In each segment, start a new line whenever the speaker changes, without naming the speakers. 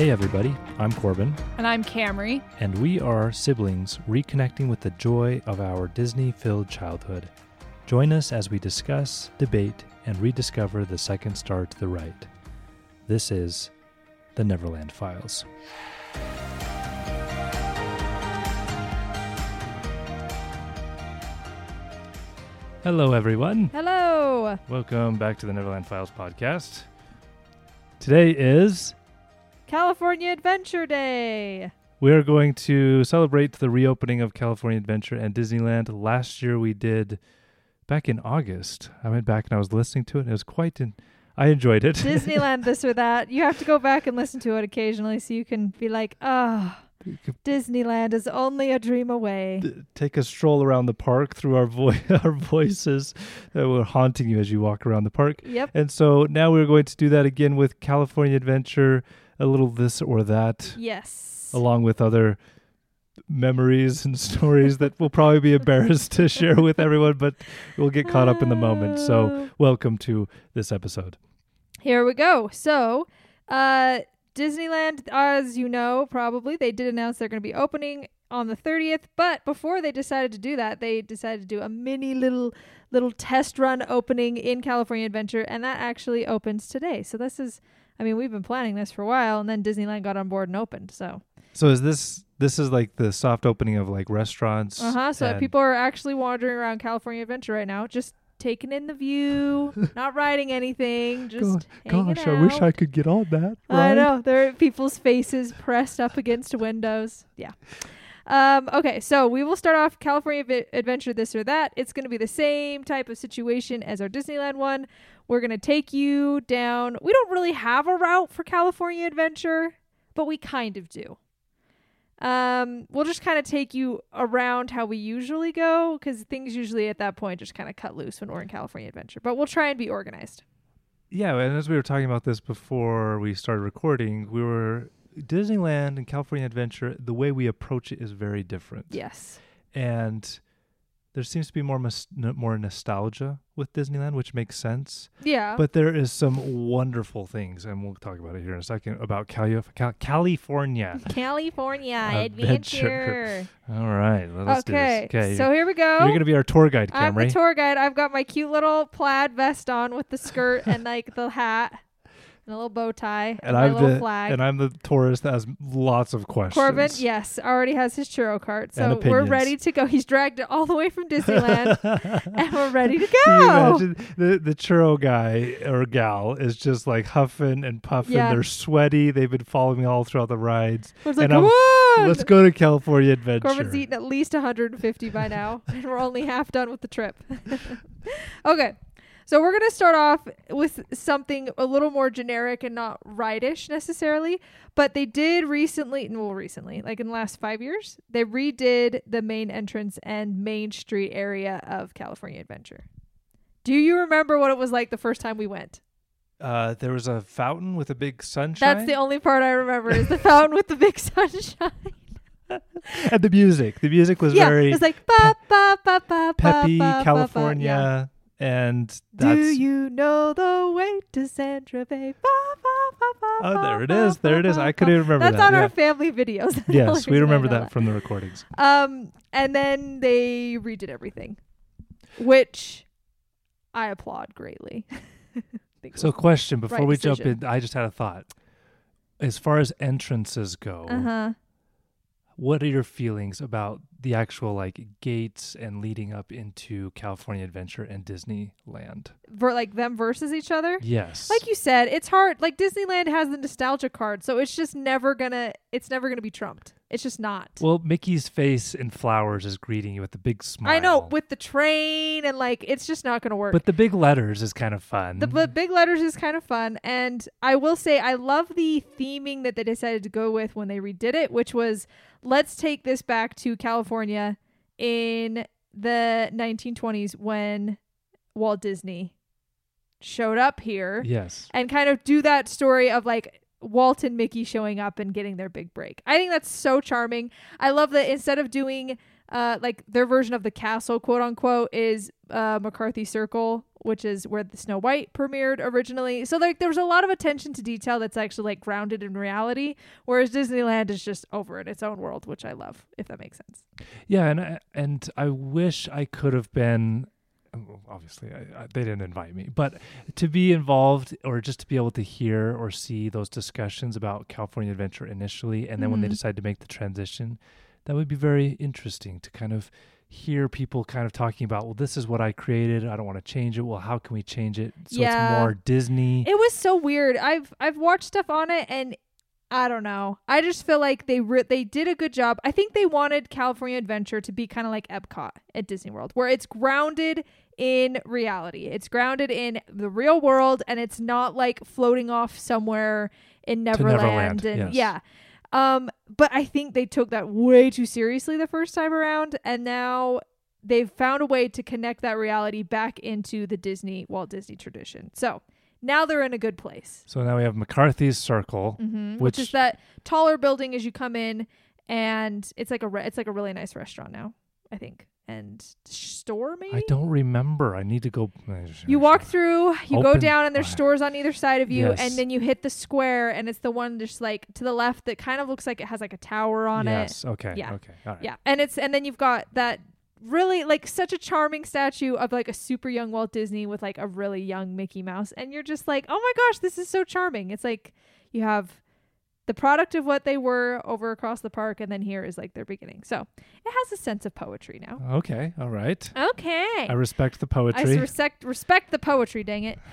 Hey everybody, I'm Corbin.
And I'm Camry.
And we are siblings reconnecting with the joy of our Disney-filled childhood. Join us as we discuss, debate, and rediscover the second star to the right. This is the Neverland Files. Hello everyone.
Hello.
Welcome back to the Neverland Files podcast. Today is
California Adventure Day.
We are going to celebrate the reopening of California Adventure and Disneyland. Last year we did, back in August, I went back and I was listening to it, and it was I enjoyed it.
Disneyland this or that. You have to go back and listen to it occasionally so you can be like, Disneyland is only a dream away.
Take a stroll around the park through our voices that were haunting you as you walk around the park.
Yep.
And so now we're going to do that again with California Adventure, a little this or that.
Yes.
Along with other memories and stories that we'll probably be embarrassed to share with everyone, but we'll get caught up in the moment. So welcome to this episode.
Here we go. So, Disneyland, as you know, probably, they did announce they're going to be opening on the 30th, but before they decided to do that, they decided to do a mini little test run opening in California Adventure, and that actually opens today. So this is, we've been planning this for a while, and then Disneyland got on board and opened, so
is this is like the soft opening of like restaurants?
So people are actually wandering around California Adventure right now, just taking in the view, not riding anything, just hanging out.
I wish I could get on that. Right?
I know. There are people's faces pressed up against windows. Yeah. Okay, so we will start off California Adventure this or that. It's going to be the same type of situation as our Disneyland one. We're going to take you down. We don't really have a route for California Adventure, but we kind of do. We'll just kind of take you around how we usually go, because things usually at that point just kind of cut loose when we're in California Adventure, but we'll try and be organized.
Yeah, and as we were talking about this before we started recording, Disneyland and California Adventure, the way we approach it is very different.
Yes.
And there seems to be more nostalgia with Disneyland, which makes sense.
Yeah.
But there is some wonderful things, and we'll talk about it here in a second, about California.
California Adventure.
All right. Let's do this.
Okay. So here we go.
You're going to be our tour guide, Camry.
I'm the tour guide. I've got my cute little plaid vest on with the skirt and like the hat. And a little bow tie and my little flag.
And I'm the tourist that has lots of questions.
Corbin, yes, already has his churro cart. So we're ready to go. He's dragged it all the way from Disneyland and we're ready to go.
Can you imagine the churro guy or gal is just like huffing and puffing. Yeah. They're sweaty. They've been following me all throughout the rides.
I was like, come on!
Let's go to California Adventure.
Corbin's eaten at least 150 by now. And we're only half done with the trip. Okay. So we're going to start off with something a little more generic and not ride-ish necessarily, but they did recently, like in the last 5 years, they redid the main entrance and Main Street area of California Adventure. Do you remember what it was like the first time we went?
There was a fountain with a big sunshine.
That's the only part I remember is the fountain with the big sunshine.
And the music. The music was very
it was like ba, ba, ba, ba,
peppy,
ba, ba,
California.
Ba, ba, yeah.
And that's...
Do you know the way to San Tropez?
There it is. There it is. I couldn't even remember that.
That's on our family videos.
Yes, we remember that from the recordings.
And then they redid everything, which I applaud greatly.
So question, before we jump in, I just had a thought. As far as entrances go, what are your feelings about the actual like gates and leading up into California Adventure and Disneyland?
Like them versus each other?
Yes.
Like you said, it's hard. Like Disneyland has the nostalgia card, so it's just never gonna be trumped. It's just not.
Well, Mickey's face in flowers is greeting you with a big smile.
I know, with the train and like it's just not gonna work.
But the big letters is kind of fun.
The big letters is kind of fun, and I will say I love the theming that they decided to go with when they redid it, which was let's take this back to California in the 1920s when Walt Disney showed up here.
Yes.
And kind of do that story of like Walt and Mickey showing up and getting their big break. I think that's so charming. I love that instead of doing like their version of the castle, quote unquote, is McCarthy Circle, which is where the Snow White premiered originally. So like there was a lot of attention to detail that's actually like grounded in reality, whereas Disneyland is just over in its own world, which I love, if that makes sense.
Yeah, and I wish I could have been. Obviously, they didn't invite me, but to be involved or just to be able to hear or see those discussions about California Adventure initially, and then when they decide to make the transition, that would be very interesting to kind of hear people kind of talking about, well, this is what I created. I don't want to change it. Well, how can we change it so it's more Disney?
It was so weird. I've watched stuff on it, and I don't know. I just feel like they did a good job. I think they wanted California Adventure to be kind of like Epcot at Disney World, where it's grounded in reality. It's grounded in the real world, and it's not like floating off somewhere in Neverland. And
yes.
But I think they took that way too seriously the first time around, and now they've found a way to connect that reality back into the Walt Disney tradition. So now they're in a good place.
So now we have McCarthy's Circle,
which is that taller building as you come in, and it's like a really nice restaurant now, I think. And store, maybe?
I don't remember. I need to go.
You walk through, you go down, and there's stores on either side of you,
yes.
and then you hit the square, and it's the one just like to the left that kind of looks like it has like a tower on it.
Yes. Okay.
Yeah.
Okay. All right.
Yeah. And then you've got that really like such a charming statue of like a super young Walt Disney with like a really young Mickey Mouse, and you're just like, oh my gosh, this is so charming. It's like you have the product of what they were over across the park, and then here is like their beginning. So it has a sense of poetry now.
Okay. All right.
Okay.
I respect the poetry.
I respect the poetry, dang it.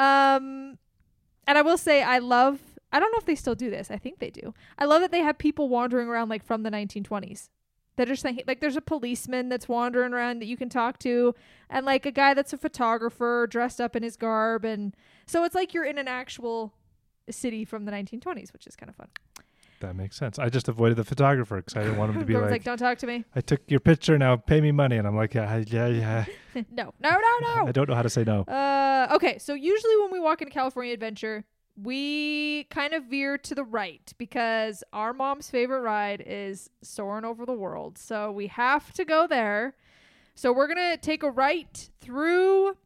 And I will say I don't know if they still do this. I think they do. I love that they have people wandering around like from the 1920s. They're just thinking, like there's a policeman that's wandering around that you can talk to, and like a guy that's a photographer dressed up in his garb. And so it's like you're in an actual city from the 1920s, which is kind of fun.
That makes sense. I just avoided the photographer because I didn't want him to be like,
don't talk to me.
I took your picture, now pay me money. And I'm like, yeah.
No. I
don't know how to say no.
Okay, so usually when we walk into California Adventure, we kind of veer to the right because our mom's favorite ride is Soarin' Over the World. So we have to go there. So we're going to take a right through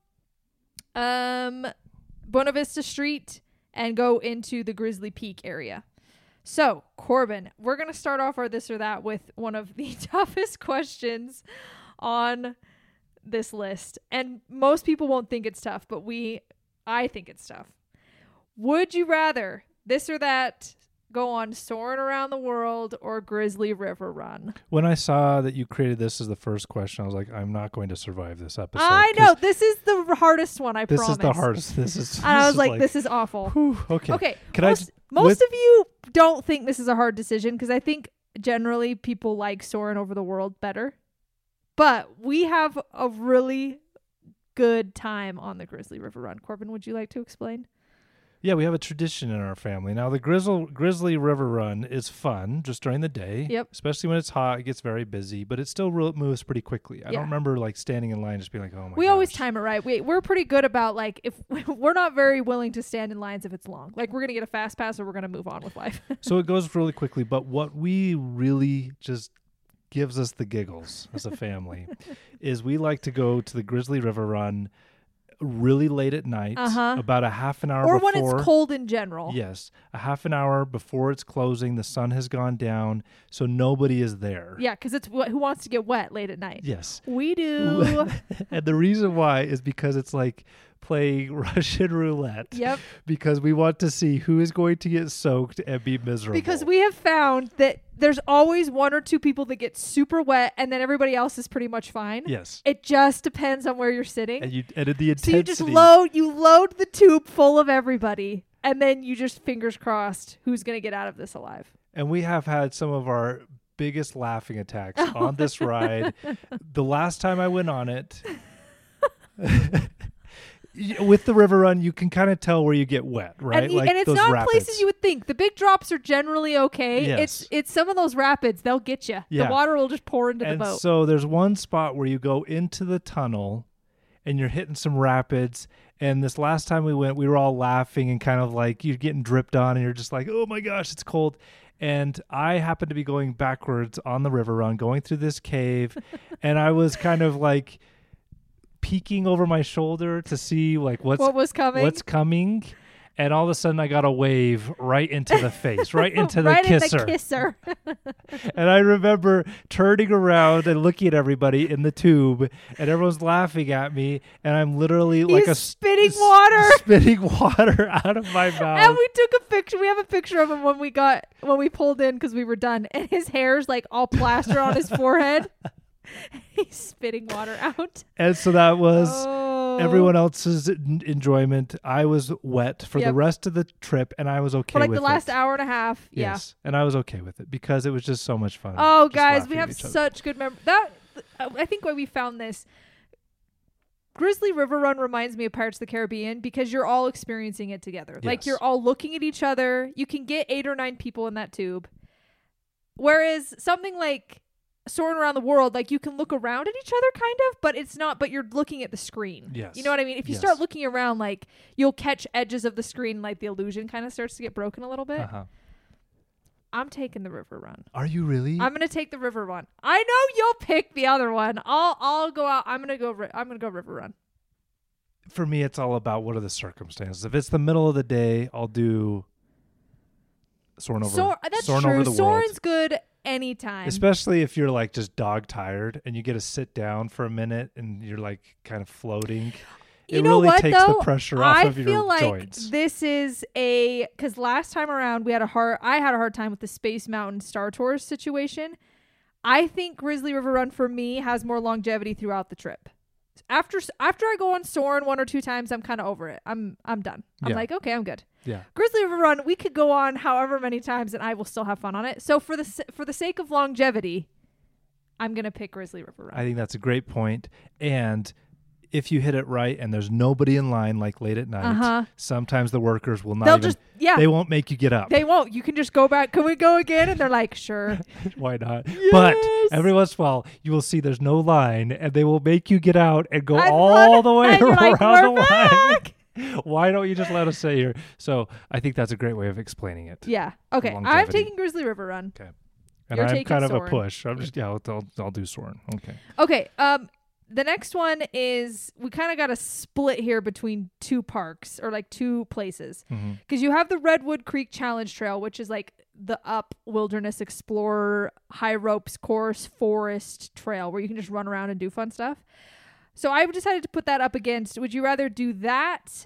Buena Vista Street and go into the Grizzly Peak area. So, Corbin, we're going to start off our this or that with one of the toughest questions on this list. And most people won't think it's tough, but I think it's tough. Would you rather this or that go on Soarin' Around the World or Grizzly River Run?
When I saw that you created this as the first question, I was like, I'm not going to survive this episode.
I know. This is the hardest one, I promise.
This is the hardest. And
I was like, this is awful.
Whew, okay.
Okay. Most of you don't think this is a hard decision because I think generally people like Soarin' Over the World better. But we have a really good time on the Grizzly River Run. Corbin, would you like to explain?
Yeah, we have a tradition in our family. Now, the Grizzly River Run is fun just during the day.
Yep.
Especially when it's hot, it gets very busy, but it still moves pretty quickly. I don't remember like standing in line just being like, oh my gosh.
We always time it right. We're pretty good about like, if we're not very willing to stand in lines if it's long. Like we're going to get a fast pass or we're going to move on with life.
So it goes really quickly, but what we really just gives us the giggles as a family is we like to go to the Grizzly River Run really late at night, about a half an hour
or
before.
Or when it's cold in general.
Yes, a half an hour before it's closing. The sun has gone down, so nobody is there.
Yeah, because it's who wants to get wet late at night?
Yes.
We do.
And the reason why is because it's like playing Russian roulette.
Yep.
Because we want to see who is going to get soaked and be miserable.
Because we have found that there's always one or two people that get super wet and then everybody else is pretty much fine.
Yes.
It just depends on where you're sitting.
And the intensity.
So you just load the tube full of everybody and then you just fingers crossed who's going to get out of this alive.
And we have had some of our biggest laughing attacks on this ride. The last time I went on it, with the river run, you can kind of tell where you get wet, right?
And it's
those
not
rapids.
Places you would think. The big drops are generally okay.
Yes.
It's some of those rapids, they'll get you.
Yeah.
The water will just pour into the boat.
So there's one spot where you go into the tunnel and you're hitting some rapids. And this last time we went, we were all laughing and kind of like you're getting dripped on and you're just like, oh my gosh, it's cold. And I happened to be going backwards on the river run, going through this cave. And I was kind of like peeking over my shoulder to see like what's coming. And all of a sudden, I got a wave right into the face, right into the kisser. And I remember turning around and looking at everybody in the tube, and everyone's laughing at me, and I'm literally
spitting water
out of my mouth.
And we took a picture. We have a picture of him when we pulled in because we were done, and his hair's like all plastered on his forehead. He's spitting water out.
And so that was everyone else's enjoyment. I was wet for the rest of the trip, and I was okay with it.
For the last hour and a half.
Yes, and I was okay with it because it was just so much fun.
Oh, guys, we have such good memories. I think when we found this, Grizzly River Run reminds me of Pirates of the Caribbean because you're all experiencing it together. Yes. Like, you're all looking at each other. You can get 8 or 9 people in that tube. Whereas something like Soaring Around the World, like, you can look around at each other kind of, but it's not, but you're looking at the screen.
Yes.
You know what I mean? If you start looking around, like, you'll catch edges of the screen, like the illusion kind of starts to get broken a little bit. I'm taking the River Run.
Are you really?
I'm going to take the River Run. I know you'll pick the other one. I'll go out. I'm going to go River Run.
For me, it's all about what are the circumstances. If it's the middle of the day, I'll do Soaring Over the World.
Soaring's good anytime.
Especially if you're like just dog tired and you get to sit down for a minute and you're like kind of floating. It really takes the pressure off of your joints. I feel like
this is because last time around I had a hard time with the Space Mountain Star Tours situation. I think Grizzly River Run for me has more longevity throughout the trip. After I go on Soarin' 1 or 2 times, I'm kind of over it. I'm done. I'm like, okay, I'm good.
Yeah.
Grizzly River Run, we could go on however many times and I will still have fun on it. So for the sake of longevity, I'm going to pick Grizzly River Run.
I think that's a great point. And if you hit it right and there's nobody in line like late at night, sometimes the workers will not they won't make you get up.
They won't. You can just go back. Can we go again? And they're like, sure.
Why not?
Yes.
But every once in a while, you will see there's no line and they will make you get out and go all the way around the line. Why don't you just let us stay here? So I think that's a great way of explaining it.
Yeah. Okay. I'm taking Grizzly River Run.
Okay. And I'm kind of a push. I'm just, I'll do Soarin'. Okay.
Okay. The next one is we kind of got a split here between 2 parks or like 2 places because you have the Redwood Creek Challenge Trail, which is like the Up Wilderness Explorer high ropes course forest trail where you can just run around and do fun stuff. So I decided to put that up against, would you rather do that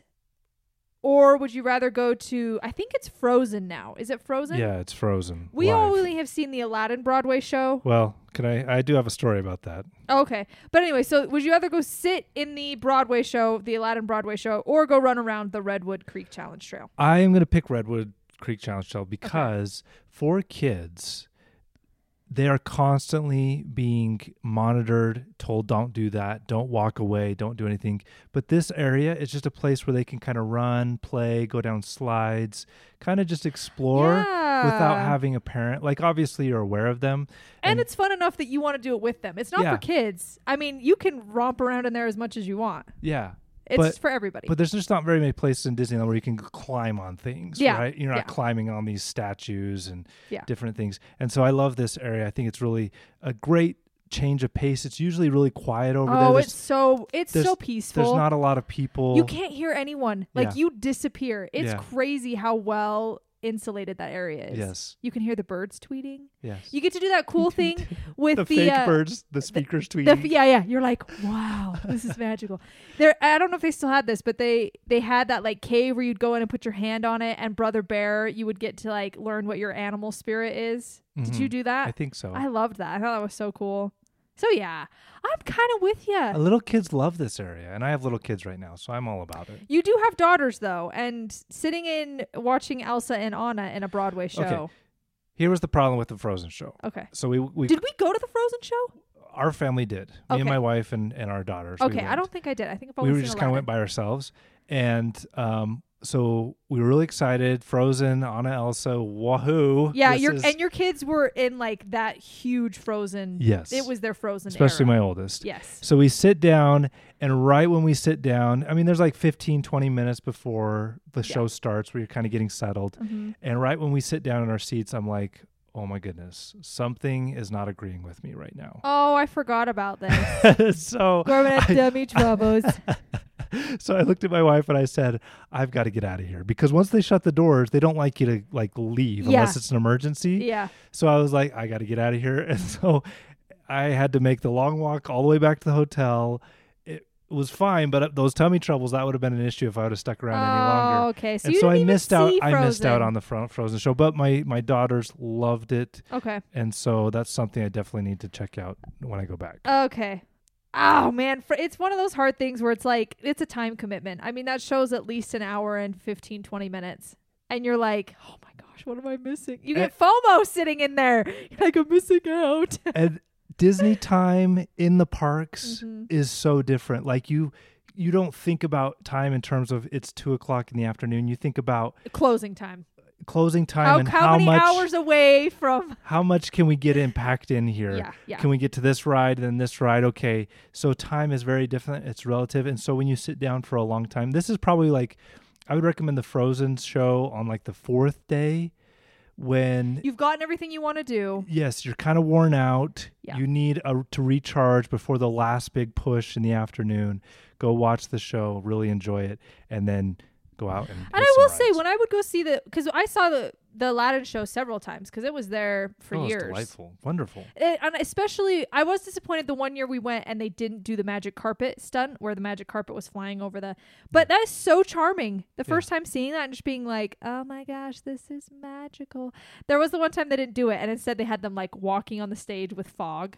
or would you rather go to, I think it's Frozen now. Is it Frozen?
Yeah, it's Frozen.
We only have seen the Aladdin Broadway show.
Well, I do have a story about that.
Okay. But anyway, so would you rather go sit in the Broadway show, the Aladdin Broadway show, or go run around the Redwood Creek Challenge Trail?
I am going to pick Redwood Creek Challenge Trail because for kids, they are constantly being monitored, told don't do that, don't walk away, don't do anything. But this area is just a place where they can kind of run, play, go down slides, kind of just explore without having a parent. Like, obviously, you're aware of them.
And it's fun enough that you want to do it with them. It's not for kids. I mean, you can romp around in there as much as you want.
Yeah.
It's for everybody.
But there's just not very many places in Disneyland where you can climb on things, right? You're not climbing on these statues and different things. And so I love this area. I think it's really a great change of pace. It's usually really quiet over there.
Oh, it's so peaceful.
There's not a lot of people.
You can't hear anyone. Like, you disappear. It's crazy how well insulated that area is.
Yes.
You can hear the birds tweeting.
Yes.
You get to do that cool thing with
the fake birds, the speakers tweeting.
You're like, wow, this is magical. I don't know if they still had this, but they had that like cave where you'd go in and put your hand on it, and Brother Bear, you would get to like learn what your animal spirit is. Did you do that?
I think so.
I loved that. I thought that was so cool. So yeah, I'm kind of with you.
Little kids love this area, and I have little kids right now, so I'm all about it.
You do have daughters, though, and sitting in watching Elsa and Anna in a Broadway show.
Okay. Here was the problem with the Frozen show.
Okay.
So we
did we go to the Frozen show?
Our family did. Me and my wife and our daughters.
Okay, I don't think I did. I think I've only
we just kind of went by ourselves, and so we were really excited. Frozen, Anna, Elsa, wahoo!
Yeah, your kids were in like that huge Frozen.
Yes,
it was their Frozen.
Especially
era.
My oldest.
Yes.
So we sit down, and right when we sit down, I mean, there's like 15, 20 minutes before the show starts, where you're kind of getting settled, and right when we sit down in our seats, I'm like, oh my goodness, something is not agreeing with me right now.
Oh, I forgot about this.
So
Corbin had dummy troubles.
So I looked at my wife and I said, I've got to get out of here, because once they shut the doors, they don't like you to like leave unless it's an emergency.
Yeah.
So I was like, I got to get out of here. And so I had to make the long walk all the way back to the hotel. It was fine, but those tummy troubles, that would have been an issue if I would have stuck around any longer.
Oh, okay. So
and
you
so
didn't
I missed
even
out.
see
I missed out
Frozen.
on the Frozen show, but my daughters loved it.
Okay.
And so that's something I definitely need to check out when I go back.
Okay. Oh, man. It's one of those hard things where it's like, it's a time commitment. I mean, that show's at least an hour and 15, 20 minutes. And you're like, oh my gosh, what am I missing? You get FOMO sitting in there. You're like, I'm missing out.
And Disney time in the parks is so different. Like you don't think about time in terms of it's 2:00 in the afternoon. You think about
closing time
and
how many
much
hours away from
how much can we get packed in here?
Yeah.
Can we get to this ride and then this ride? Okay. So time is very different. It's relative. And so when you sit down for a long time, this is probably like, I would recommend the Frozen show on like the 4th day when
you've gotten everything you want to do.
Yes, you're kind of worn out.
Yeah.
You need to recharge before the last big push in the afternoon. Go watch the show, really enjoy it, and then go out and
I will say, when I would go see because I saw the Aladdin show several times because it was there for years.
It's delightful, wonderful.
And especially, I was disappointed the one year we went and they didn't do the magic carpet stunt where the magic carpet was flying over but that is so charming. The first time seeing that and just being like, oh my gosh, this is magical. There was the one time they didn't do it and instead they had them like walking on the stage with fog.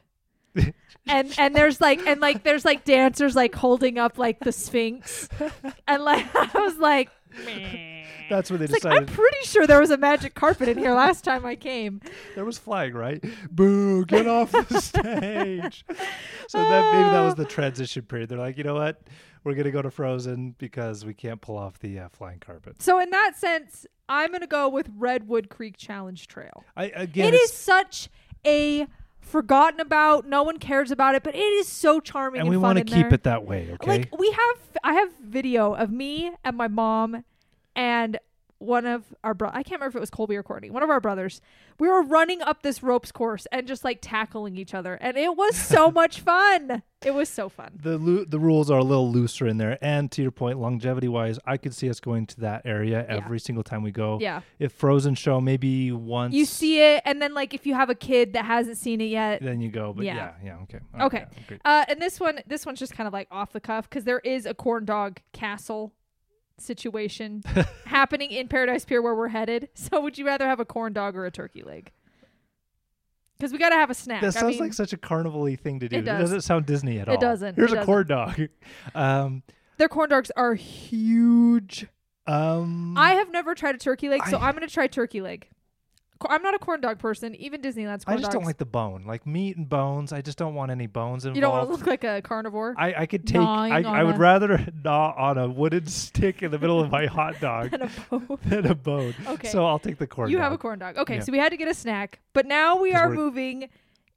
and there's like dancers like holding up like the Sphinx, and like I was like, meh.
That's what they decided.
Like, I'm pretty sure there was a magic carpet in here last time I came.
There was flying, right? Boo! Get off the stage. So maybe that was the transition period. They're like, you know what? We're gonna go to Frozen because we can't pull off the flying carpet.
So in that sense, I'm gonna go with Redwood Creek Challenge Trail.
It
is such a forgotten about, no one cares about it, but it is so charming and
we
want to
keep it that way. Okay,
like I have video of me and my mom and one of our I can't remember if it was Colby or Courtney, one of our brothers. We were running up this ropes course and just like tackling each other, and it was so much fun. It was so fun.
The rules are a little looser in there, and to your point, longevity wise, I could see us going to that area every single time we go.
Yeah.
If Frozen show, maybe once
you see it, and then like if you have a kid that hasn't seen it yet,
then you go. But
okay. And this one's just kind of like off the cuff because there is a corn dog castle situation happening in Paradise Pier where we're headed. So would you rather have a corn dog or a turkey leg? Because we got to have a snack.
That sounds like such a carnival-y thing to do. It doesn't sound Disney at all.
It doesn't.
Here's a corn dog.
Their corn dogs are huge. I have never tried a turkey leg, so I'm going to try turkey leg. I'm not a corn dog person. Even Disneyland's corn dogs.
I just don't like the bone. Like meat and bones. I just don't want any bones involved.
You don't want to look like a carnivore?
I could take... I would rather gnaw on a wooden stick in the middle of my hot dog than a bone. Okay. So I'll take the corn dog.
You have a corn dog. Okay, so we had to get a snack. But now we are moving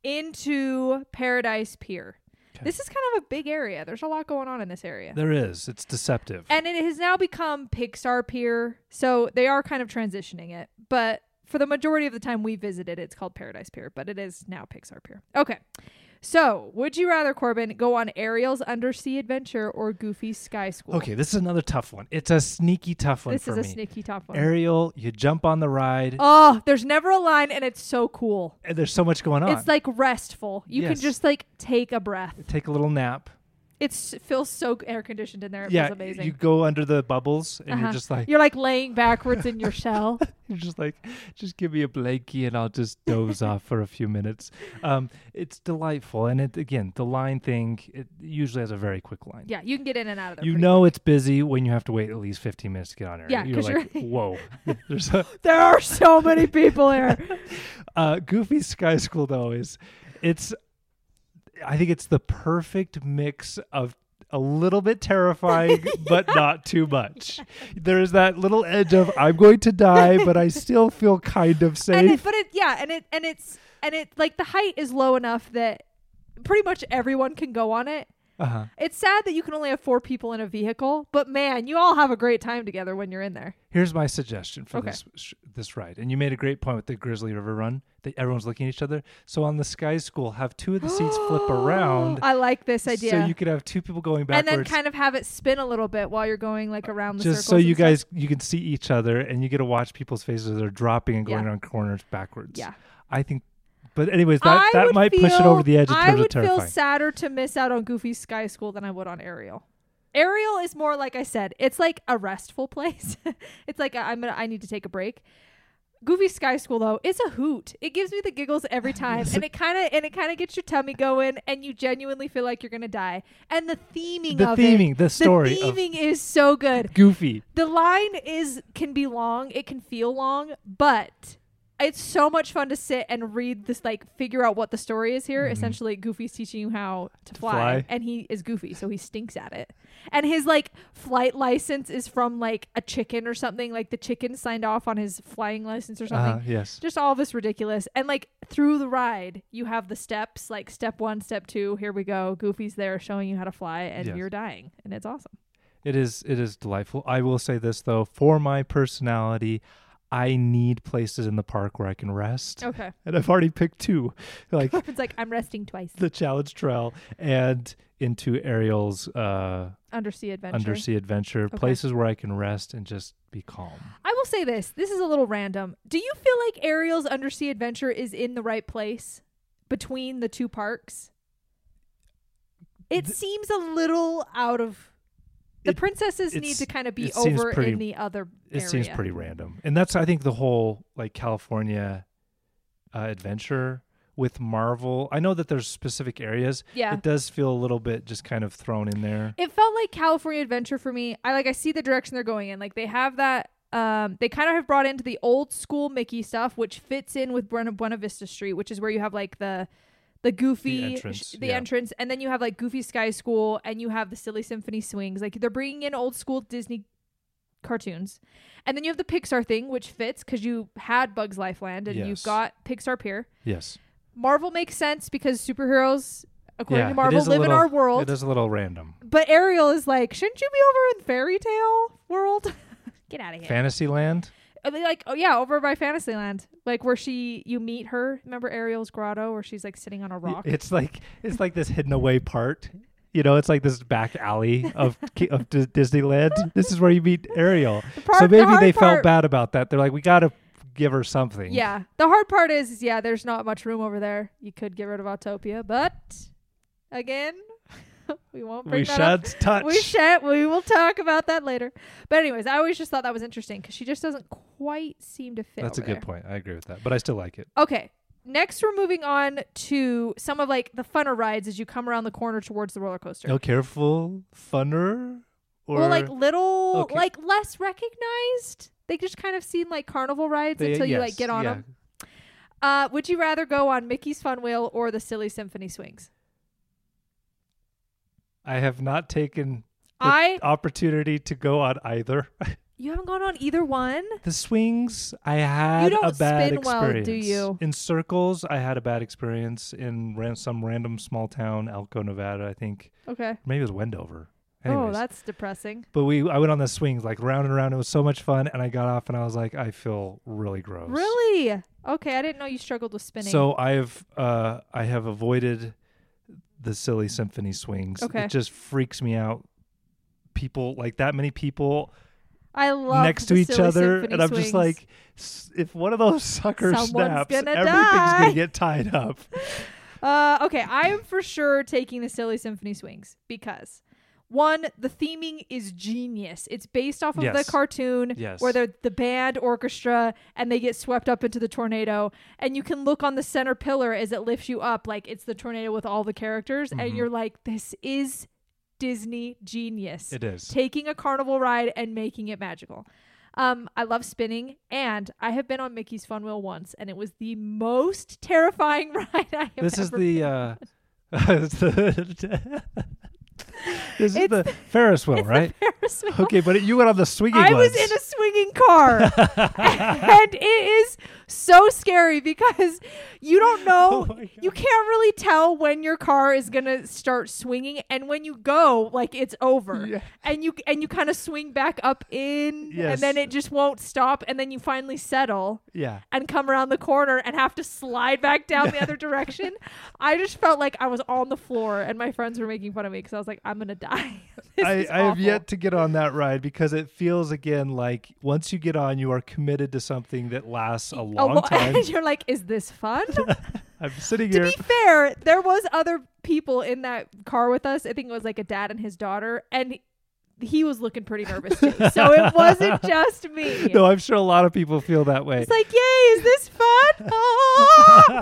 into Paradise Pier. Okay. This is kind of a big area. There's a lot going on in this area.
There is. It's deceptive.
And it has now become Pixar Pier. So they are kind of transitioning it. But... for the majority of the time we visited, it's called Paradise Pier, but it is now Pixar Pier. Okay. So, would you rather, Corbin, go on Ariel's Undersea Adventure or Goofy's Sky School?
Okay, this is another tough one. It's a sneaky tough one for me.
This is a sneaky tough one.
Ariel, you jump on the ride.
Oh, there's never a line, and it's so cool.
And there's so much going on.
It's like restful. You can just like take a breath.
Take a little nap.
It feels so air conditioned in there. It feels amazing.
You go under the bubbles and you're just like...
you're like laying backwards in your shell.
You're just like, just give me a blankie and I'll just doze off for a few minutes. It's delightful. And again, the line thing, it usually has a very quick line.
Yeah, you can get in and out of there.
You know it's busy when you have to wait at least 15 minutes to get on there.
Yeah,
you're like, whoa.
There are so many people here.
Goofy Sky School, though, I think it's the perfect mix of a little bit terrifying, but not too much. There is that little edge of I'm going to die, but I still feel kind of safe.
And it's like the height is low enough that pretty much everyone can go on it. It's sad that you can only have 4 people in a vehicle, but man, you all have a great time together when you're in there.
Here's my suggestion for this ride. And you made a great point with the Grizzly River Run that everyone's looking at each other. So on the Sky School, have 2 of the seats flip around.
I like this idea.
So you could have 2 people going backwards.
And then kind of have it spin a little bit while you're going like around the circles.
Just so you guys, you can see each other and you get to watch people's faces as they're dropping and going around corners backwards.
Yeah.
I think, but anyways, that might push it over the edge in terms of terrifying.
I would feel sadder to miss out on Goofy's Sky School than I would on Ariel. Ariel is more, like I said, it's like a restful place. It's like I need to take a break. Goofy Sky School though, it's a hoot. It gives me the giggles every time, and it kind of gets your tummy going, and you genuinely feel like you're gonna die. And the theming is so good.
Goofy.
The line can be long, it can feel long, but it's so much fun to sit and read this, like figure out what the story is here. Essentially, Goofy's teaching you how to fly, and he is Goofy, so he stinks at it. And his like flight license is from like a chicken or something. Like the chicken signed off on his flying license or something.
Yes.
Just all this ridiculous. And like through the ride, you have the steps, like step 1, step 2. Here we go. Goofy's there showing you how to fly, and you're dying, and it's awesome. It is
delightful. I will say this though, for my personality, I need places in the park where I can rest.
Okay.
And I've already picked 2. Like
it's like I'm resting twice.
The Challenge Trail and into Ariel's
Undersea Adventure.
Okay. Places where I can rest and just be calm.
I will say this. This is a little random. Do you feel like Ariel's Undersea Adventure is in the right place between the 2 parks? It seems a little out of... The princesses need to kind of be over in the other area.
It seems pretty random. And that's, I think, the whole like California adventure with Marvel. I know that there's specific areas.
Yeah.
It does feel a little bit just kind of thrown in there.
It felt like California Adventure for me. I see the direction they're going in. Like they have that, they kind of have brought into the old school Mickey stuff, which fits in with Buena Vista Street, which is where you have like the Goofy, the entrance, and then you have like Goofy Sky School, and you have the Silly Symphony swings. Like they're bringing in old school Disney cartoons, and then you have the Pixar thing, which fits because you had Bugs Life Land, and you've got Pixar Pier.
Yes.
Marvel makes sense because superheroes, according to Marvel, live in our world.
It is a little random.
But Ariel is like, shouldn't you be over in Fairy Tale World? Get out of here.
Fantasyland.
Like, over by Fantasyland, like where you meet her. Remember Ariel's grotto where she's like sitting on a rock?
It's like this hidden away part. You know, it's like this back alley of Disneyland. This is where you meet Ariel. So maybe they felt bad about that. They're like, we got to give her something.
Yeah. The hard part is there's not much room over there. You could get rid of Autopia, but again, we won't bring that up. We will talk about that later. But anyways, I always just thought that was interesting because she just doesn't quite seem to fit.
That's a good point. I agree with that, but I still like it.
Okay. Next, we're moving on to some of like the funner rides as you come around the corner towards the roller coaster.
Oh, careful. Funner?
Or like little, like less recognized. They just kind of seem like carnival rides until you like get on them. Would you rather go on Mickey's Fun Wheel or the Silly Symphony swings?
I have not taken the opportunity to go on either.
You haven't gone on either one?
The swings, I had a bad experience.
Well, do you?
In circles, I had a bad experience in some random small town, Elko, Nevada, I think.
Okay.
Maybe it was Wendover. Anyways.
Oh, that's depressing.
But I went on the swings, like round and round. It was so much fun, and I got off, and I was like, I feel really gross.
Really? Okay, I didn't know you struggled with spinning.
So I have avoided the Silly Symphony swings.
Okay.
It just freaks me out. People, like that many people
I love
next to each other,
Symphony
and I'm
swings.
just like, if one of those suckers snaps, everything's
die.
gonna get tied up.
Okay, I am for sure taking the Silly Symphony swings because one, the theming is genius. It's based off of the cartoon where they're the band orchestra and they get swept up into the tornado, and you can look on the center pillar as it lifts you up like it's the tornado with all the characters, and you're like, this is Disney genius.
It is.
Taking a carnival ride and making it magical. I love spinning, and I have been on Mickey's Fun Wheel once, and it was the most terrifying ride I have ever been on.
This is the Ferris wheel, right?
The Ferris wheel.
Okay, but you went on the swinging ones.
I was in a swinging car, and it is so scary because you don't know, you can't really tell when your car is going to start swinging, and when you go, like, it's over. And you kind of swing back up in, and then it just won't stop, and then you finally settle and come around the corner and have to slide back down the other direction. I just felt like I was on the floor, and my friends were making fun of me because I was like, I'm going to die.
I have yet to get on that ride because it feels, again, like once you get on, you are committed to something that lasts a long time.
And you're like, is this fun?
I'm sitting here.
To be fair, there was other people in that car with us. I think it was like a dad and his daughter, and he was looking pretty nervous too. So it wasn't just me.
No, I'm sure a lot of people feel that way.
It's like, yay, is this fun? Oh!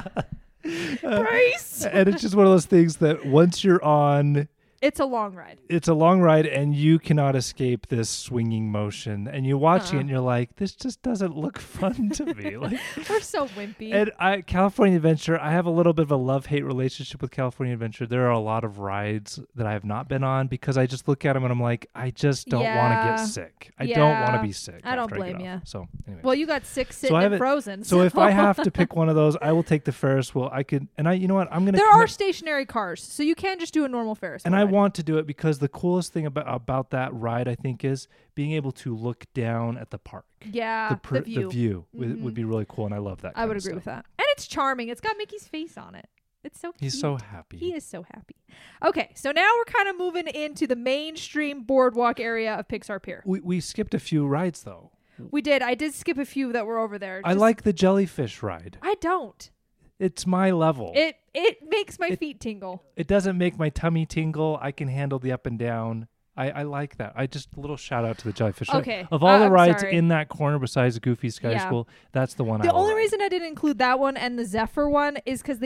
Brace.
And it's just one of those things that once you're on,
it's a long ride.
It's a long ride, and you cannot escape this swinging motion. And you're watching it, and you're like, this just doesn't look fun to me. Like,
we're so wimpy.
And California Adventure, I have a little bit of a love-hate relationship with California Adventure. There are a lot of rides that I have not been on because I just look at them and I'm like, I just don't want to get sick. I don't want to be sick.
I don't blame you.
So, anyway.
Well, you got sick sitting in Frozen.
So if I have to pick one of those, I will take the Ferris wheel. You know what? I'm going to.
There are stationary cars, so you can just do a normal Ferris wheel.
And I want to do it because the coolest thing about that ride, I think, is being able to look down at the park.
Yeah, the
view would be really cool, and I love that.
I would agree with that. And it's charming. It's got Mickey's face on it. It's so cute.
He's so happy.
He is so happy. Okay, so now we're kind of moving into the mainstream boardwalk area of Pixar Pier.
We skipped a few rides, though.
We did. I did skip a few that were over there.
I like the jellyfish ride.
I don't.
It's my level.
It makes my feet tingle.
It doesn't make my tummy tingle. I can handle the up and down. I like that. A little shout out to the jellyfish.
Okay.
Of all the rides in that corner besides Goofy Sky School, that's the one I like.
The only reason I didn't include that one and the Zephyr one is because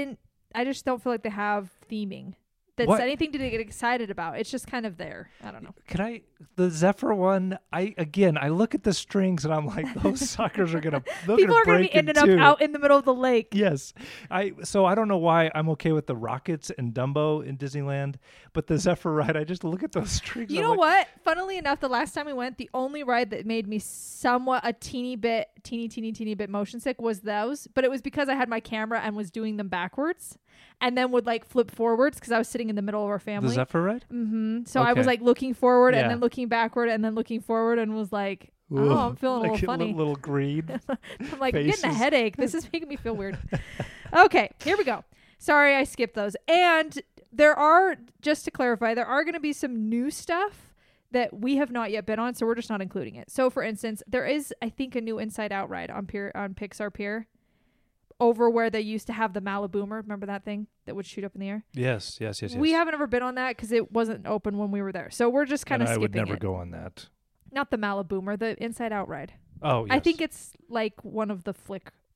I just don't feel like they have theming. That's anything to get excited about. It's just kind of there. I don't know.
The Zephyr one, I look at the strings and I'm like, those suckers are going to
People are going to be ending up out in the middle of the lake.
Yes. So I don't know why I'm okay with the Rockets and Dumbo in Disneyland, but the Zephyr ride, I just look at those strings.
You know what? Funnily enough, the last time we went, the only ride that made me somewhat a teeny bit motion sick was those, but it was because I had my camera and was doing them backwards. And then would like flip forwards because I was sitting in the middle of our family.
The Zephyr ride?
Mm-hmm. So I was like looking forward and then looking backward and then looking forward and was like, I'm feeling a little funny.
A little green.
I'm like, I'm getting a headache. This is making me feel weird. Okay, here we go. Sorry, I skipped those. And there are, just to clarify, there are going to be some new stuff that we have not yet been on, so we're just not including it. So for instance, there is, I think, a new Inside Out ride on Pixar Pier. Over where they used to have the Maliboomer. Remember that thing that would shoot up in the air?
Yes.
We haven't ever been on that because it wasn't open when we were there. So we're just kind of skipping it.
I would never go on that.
Not the Maliboomer, the Inside Out ride.
Oh, yes.
I think it's like one of the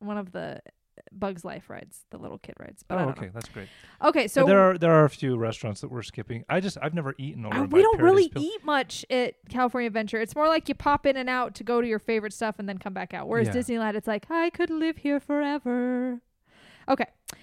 Bugs Life rides, the little kid rides. But
okay, that's great.
Okay, so
there are a few restaurants that we're skipping. I've never eaten over.
We don't really eat much at California Adventure. It's more like you pop in and out to go to your favorite stuff and then come back out. Whereas Disneyland, it's like I could live here forever. Okay,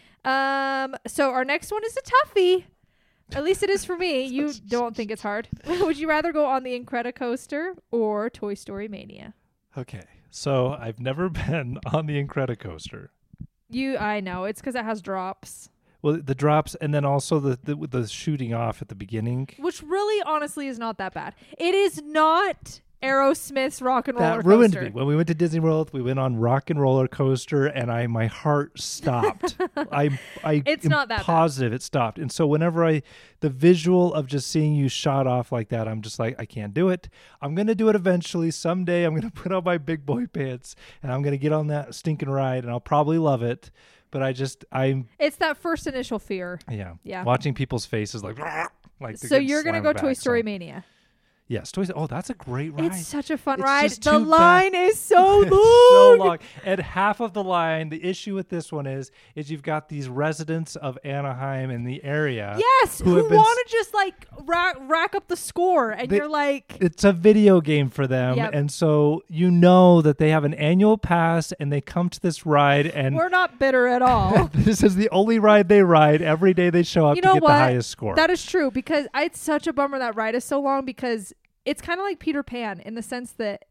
so our next one is a toughie. At least it is for me. You don't think it's hard. Would you rather go on the Incredicoaster or Toy Story Mania?
Okay, so I've never been on the Incredicoaster.
I know. It's because it has drops.
Well, the drops and then also the shooting off at the beginning.
Which really, honestly, is not that bad. It is not Aerosmith's Rock and Roller Coaster.
That ruined me. When we went to Disney World, we went on Rock and Roller Coaster and my heart stopped. It's not that positive bad. It stopped. And so whenever the visual of just seeing you shot off like that, I'm just like, I can't do it. I'm going to do it eventually. Someday I'm going to put on my big boy pants and I'm going to get on that stinking ride and I'll probably love it. But it's
that first initial fear.
Yeah. Watching people's faces like
so you're going to go Toy Story Mania.
Yes, that's a great ride.
It's such a fun ride. The line is so long.
So long. And half of the line, the issue with this one is you've got these residents of Anaheim in the area.
Yes, who want to just like rack up the score. And you're like...
It's a video game for them. Yep. And so you know that they have an annual pass and they come to this ride. And
we're not bitter at all.
This is the only ride they ride. Every day they show up to get the highest score.
That is true because it's such a bummer that ride is so long because... It's kind of like Peter Pan in the sense that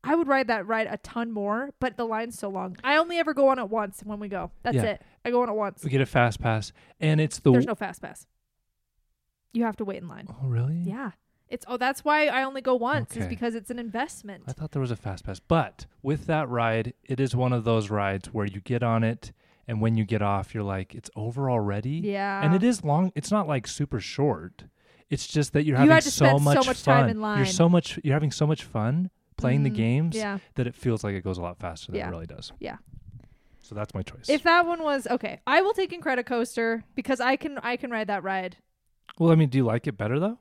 I would ride that ride a ton more, but the line's so long. I only ever go on it once when we go. That's it. I go on it once.
We get a fast pass, and it's
There's no fast pass. You have to wait in line.
Oh, really?
Yeah. That's why I only go once, is because it's an investment.
I thought there was a fast pass. But with that ride, it is one of those rides where you get on it, and when you get off, you're like, it's over already?
Yeah.
And it is long. It's not like super short. It's just that you're having so much fun.
Time in line.
You're having so much fun playing the games that it feels like it goes a lot faster than it really does.
Yeah.
So that's my choice.
If that one was okay, I will take Incredicoaster because I can ride that ride.
Well, I mean, do you like it better though?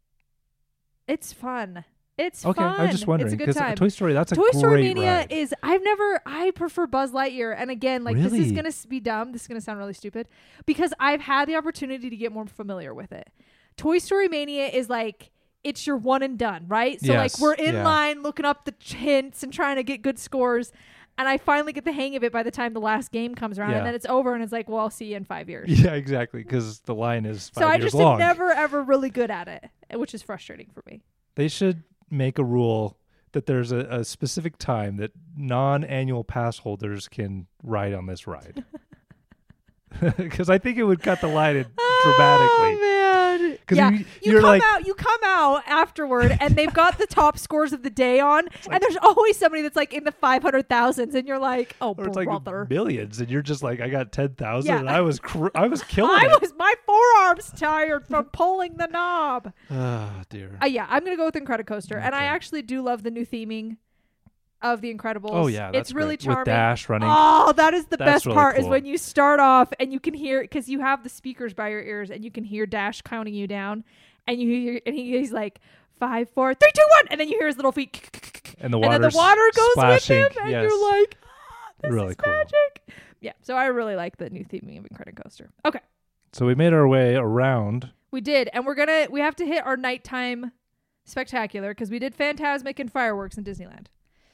It's fun. It's
okay,
fun.
I'm just wondering
because
Toy Story, that's a
Toy
great
Story Mania
ride.
is. I prefer Buzz Lightyear, and again, like this is
Really?
gonna be dumb. This is gonna sound really stupid because I've had the opportunity to get more familiar with it. Toy Story Mania is like it's your one and done, right? So like we're in line looking up the hints and trying to get good scores. And I finally get the hang of it by the time the last game comes around, and then it's over, and it's like, well, I'll see you in 5 years.
Yeah, exactly, because the line is 5 years long.
So I just am never, ever really good at it, which is frustrating for me.
They should make a rule that there's a specific time that non-annual pass holders can ride on this ride. Because I think it would cut the line in dramatically.
Oh, man.
Yeah,
you come out afterward, and they've got the top scores of the day on, and there's always somebody that's like in the 500,000s, and you're like, oh,
or it's
brother.
Like millions, and you're just like, I got 10,000, and I was killing it.
My forearms tired from pulling the knob.
Oh, dear.
Yeah, I'm going to go with Incredicoaster, and I actually do love the new theming of The Incredibles.
Oh yeah, that's
it's really
great.
charming.
With Dash running.
Oh, that is the best
really
part
cool.
is when you start off and you can hear, because you have the speakers by your ears, and you can hear Dash counting you down, and you hear, and he's like 5, 4, 3, 2, 1, and then you hear his little feet,
and the
water goes
splashing.
with him, and you're like, this
really
is
cool.
magic. Yeah, so I really like the new theming of Incredicoaster. Okay,
so we made our way around.
We did, and we have to hit our nighttime spectacular because we did Fantasmic and fireworks in Disneyland.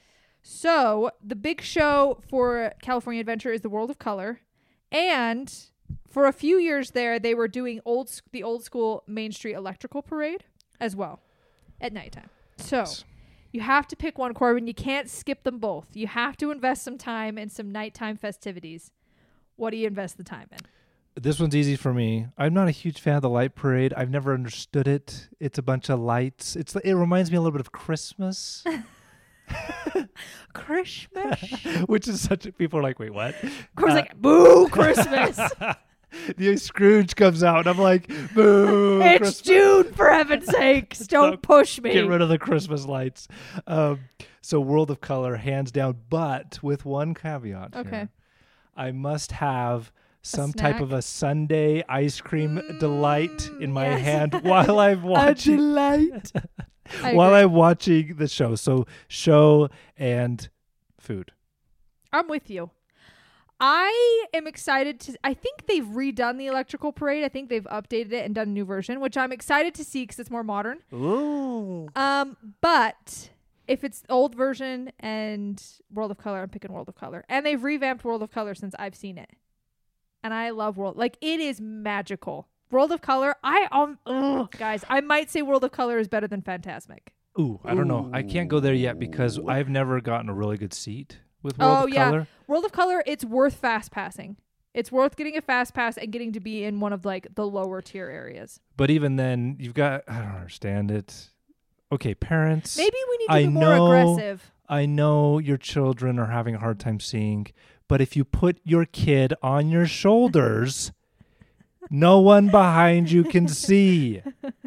So the big show for California Adventure is the World of Color, and for a few years there, they were doing the old school Main Street Electrical Parade as well at nighttime. So you have to pick one, Corbin. You can't skip them both. You have to invest some time in some nighttime festivities. What do you invest the time in?
This one's easy for me. I'm not a huge fan of the light parade. I've never understood it. It's a bunch of lights. It reminds me a little bit of Christmas.
Christmas,
which is people are like, wait, what?
Of course, like, boo, Christmas.
The Scrooge comes out, and I'm like, boo.
It's
Christmas.
June, for heaven's sakes. Don't push me.
Get rid of the Christmas lights. So World of Color, hands down, but with one caveat.
Okay.
Here. I must have some type of a sundae ice cream delight in my hand while I'm watching.
A delight.
While I'm watching the show. So show and food.
I'm with you. I am excited I think they've redone the electrical parade. I think they've updated it and done a new version, which I'm excited to see because it's more modern.
Ooh.
But if it's the old version and World of Color, I'm picking World of Color. And they've revamped World of Color since I've seen it. And I love it is magical. World of Color, guys, I might say World of Color is better than Fantasmic.
Ooh, I don't know. I can't go there yet because I've never gotten a really good seat with World of Color.
World of Color, it's worth fast passing. It's worth getting a fast pass and getting to be in one of the lower tier areas.
But even then, I don't understand it. Okay, parents.
Maybe we need to be more aggressive.
I know your children are having a hard time seeing, but if you put your kid on your shoulders, no one behind you can see.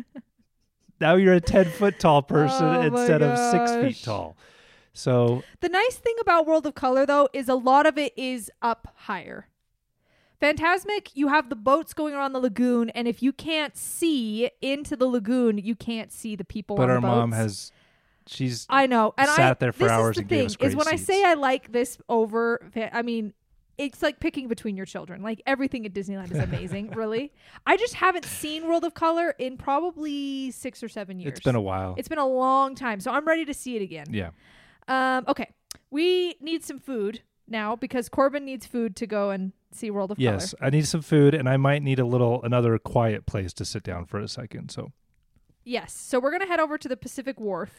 Now you're a 10-foot tall person instead of 6 feet tall. So
the nice thing about World of Color, though, is a lot of it is up higher. Fantasmic, you have the boats going around the lagoon, and if you can't see into the lagoon, you can't see the people on the boats.
But our mom she's
I know, and
sat there for hours and gave us great
is when
seats.
I say I like this over, I mean, it's like picking between your children. Like everything at Disneyland is amazing, really. I just haven't seen World of Color in probably 6 or 7 years.
It's been a while.
It's been a long time, so I'm ready to see it again.
Yeah.
Okay, we need some food now because Corbin needs food to go and see World of Color.
Yes, I need some food, and I might need another quiet place to sit down for a second. So.
Yes, so we're gonna head over to the Pacific Wharf.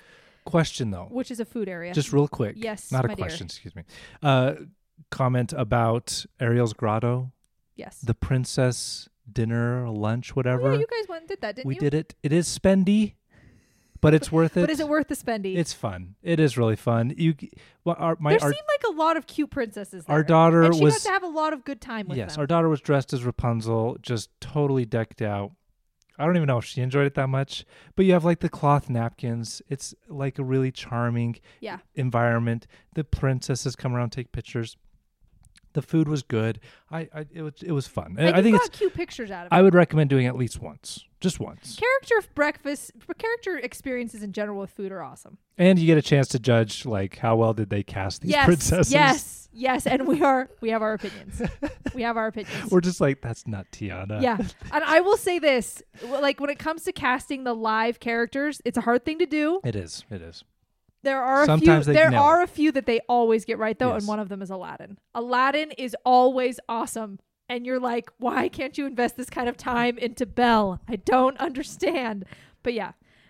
Question though.
Which is a food area.
Just real quick.
Yes,
Not a
my
question,
dear.
excuse me. Comment about Ariel's Grotto.
Yes.
The princess dinner, lunch, whatever.
Oh, yeah, you guys went and did that, didn't
we
you?
did it. It is spendy, but it's worth it.
But is it worth the spendy?
It's fun. It is really fun.
There seemed like a lot of cute princesses there.
Our daughter
and she
was
got to have a lot of good time with them.
Yes, our daughter was dressed as Rapunzel, just totally decked out. I don't even know if she enjoyed it that much, but you have like the cloth napkins. It's like a really charming environment. The princesses come around, take pictures. The food was good. It was fun.
And
I think
got cute pictures out of it.
I would recommend doing it at least once, just once.
Character experiences in general with food are awesome.
And you get a chance to judge like how well did they cast these princesses.
Yes, and we have our opinions.
We're just like, that's not Tiana.
Yeah, and I will say this: like when it comes to casting the live characters, it's a hard thing to do.
It is.
There are a few that they always get right though, and one of them is Aladdin. Aladdin is always awesome, and you're like, why can't you invest this kind of time into Belle? I don't understand. But yeah,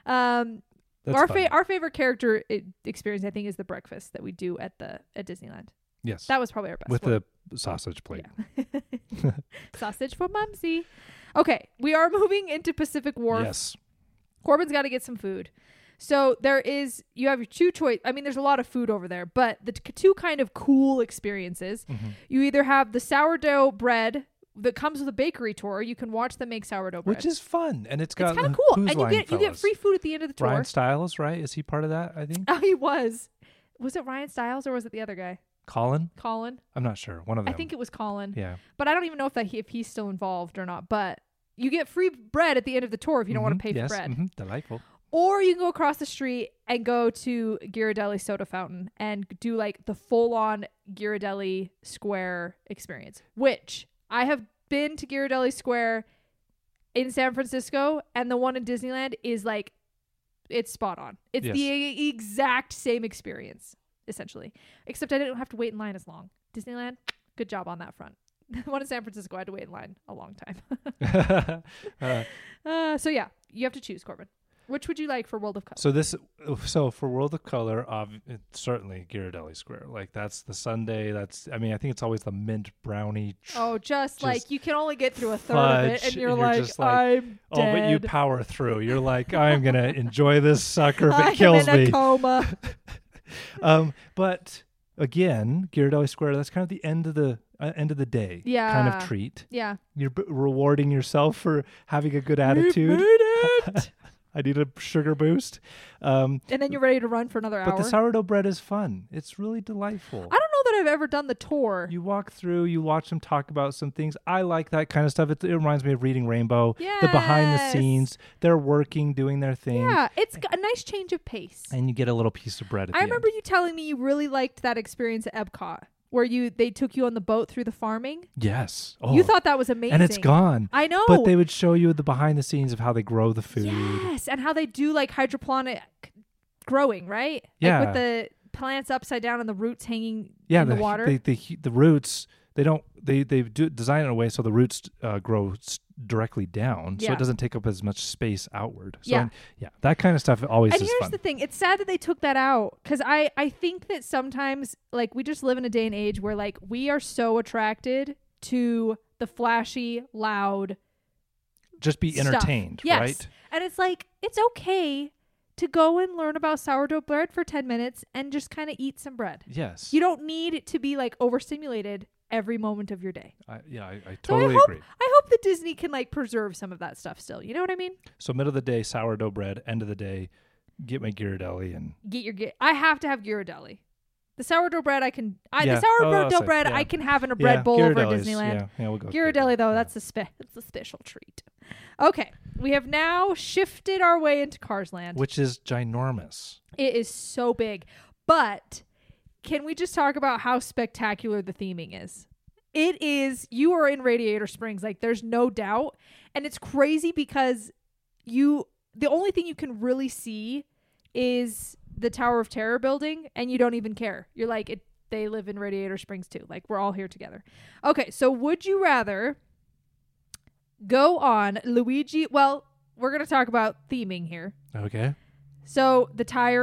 our favorite character experience, I think, is the breakfast that we do at Disneyland.
Yes,
that was probably our best
with
one.
the sausage plate.
Yeah. Sausage for Mumsy. Okay, we are moving into Pacific Wharf.
Yes,
Corbin's got to get some food. So you have your two choice. I mean, there's a lot of food over there, but the two kind of cool experiences. Mm-hmm. You either have the sourdough bread that comes with a bakery tour. You can watch them make sourdough bread,
which is fun, and it's kind of
cool. And you get free food at the end of the tour.
Ryan Stiles, right? Is he part of that? I think.
Oh, he was. Was it Ryan Stiles or was it the other guy?
Colin.
I'm
not sure. One of them.
I think it was Colin.
Yeah.
But I don't even know if he's still involved or not. But you get free bread at the end of the tour if you don't want to pay for bread.
Mm-hmm. Delightful.
Or you can go across the street and go to Ghirardelli Soda Fountain and do like the full-on Ghirardelli Square experience, which I have been to Ghirardelli Square in San Francisco, and the one in Disneyland is like, it's spot on. It's the exact same experience, essentially, except I didn't have to wait in line as long. Disneyland, good job on that front. The one in San Francisco, I had to wait in line a long time. So yeah, you have to choose, Corbin. Which would you like for World of Color?
So for World of Color, it's certainly Ghirardelli Square. Like that's the sundae. I think it's always the mint brownie.
Just like you can only get through a third of it, and you're like, I'm dead.
Oh, but you power through. You're like, I'm gonna enjoy this sucker if it kills me.
I'm in a coma.
But again, Ghirardelli Square. That's kind of the end of the day. Kind of treat.
Yeah.
You're rewarding yourself for having a good attitude.
We made it.
I need a sugar boost.
And then you're ready to run for another hour.
But the sourdough bread is fun. It's really delightful.
I don't know that I've ever done the tour.
You walk through, you watch them talk about some things. I like that kind of stuff. It reminds me of Reading Rainbow.
Yes.
The behind the scenes. They're working, doing their thing.
Yeah, it's a nice change of pace.
And you get a little piece of bread at the end.
I remember you telling me you really liked that experience at Epcot, where they took you on the boat through the farming.
Yes.
Oh. You thought that was amazing.
And it's gone.
I know.
But they would show you the behind the scenes of how they grow the food.
Yes, and how they do like hydroponic growing, right?
Yeah.
Like with the plants upside down and the roots hanging in the water.
The roots, they do design it in a way so the roots grow directly down, so it doesn't take up as much space outward. So that kind of stuff always is fun.
And here's the thing, it's sad that they took that out, because I think that sometimes like we just live in a day and age where like we are so attracted to the flashy, loud,
just be entertained, right?
And it's like, it's okay to go and learn about sourdough bread for 10 minutes and just kind of eat some bread.
Yes.
You don't need it to be like overstimulated every moment of your day.
I totally agree.
I hope that Disney can like preserve some of that stuff still. You know what I mean?
So middle of the day, sourdough bread. End of the day, get my Ghirardelli and
I have to have Ghirardelli. The sourdough bread I can. The sourdough bread I can have in a bread bowl over at Disneyland.
Yeah, we'll go.
Ghirardelli though, that's a special treat. Okay, we have now shifted our way into Cars Land,
which is ginormous.
It is so big, but can we just talk about how spectacular the theming is? It is. You are in Radiator Springs, like there's no doubt, and it's crazy because the only thing you can really see is the Tower of Terror building, and you don't even care. You're like, they live in Radiator Springs too. Like, we're all here together. Okay, so would you rather go on Luigi? Well, we're going to talk about theming here.
Okay.
So the tire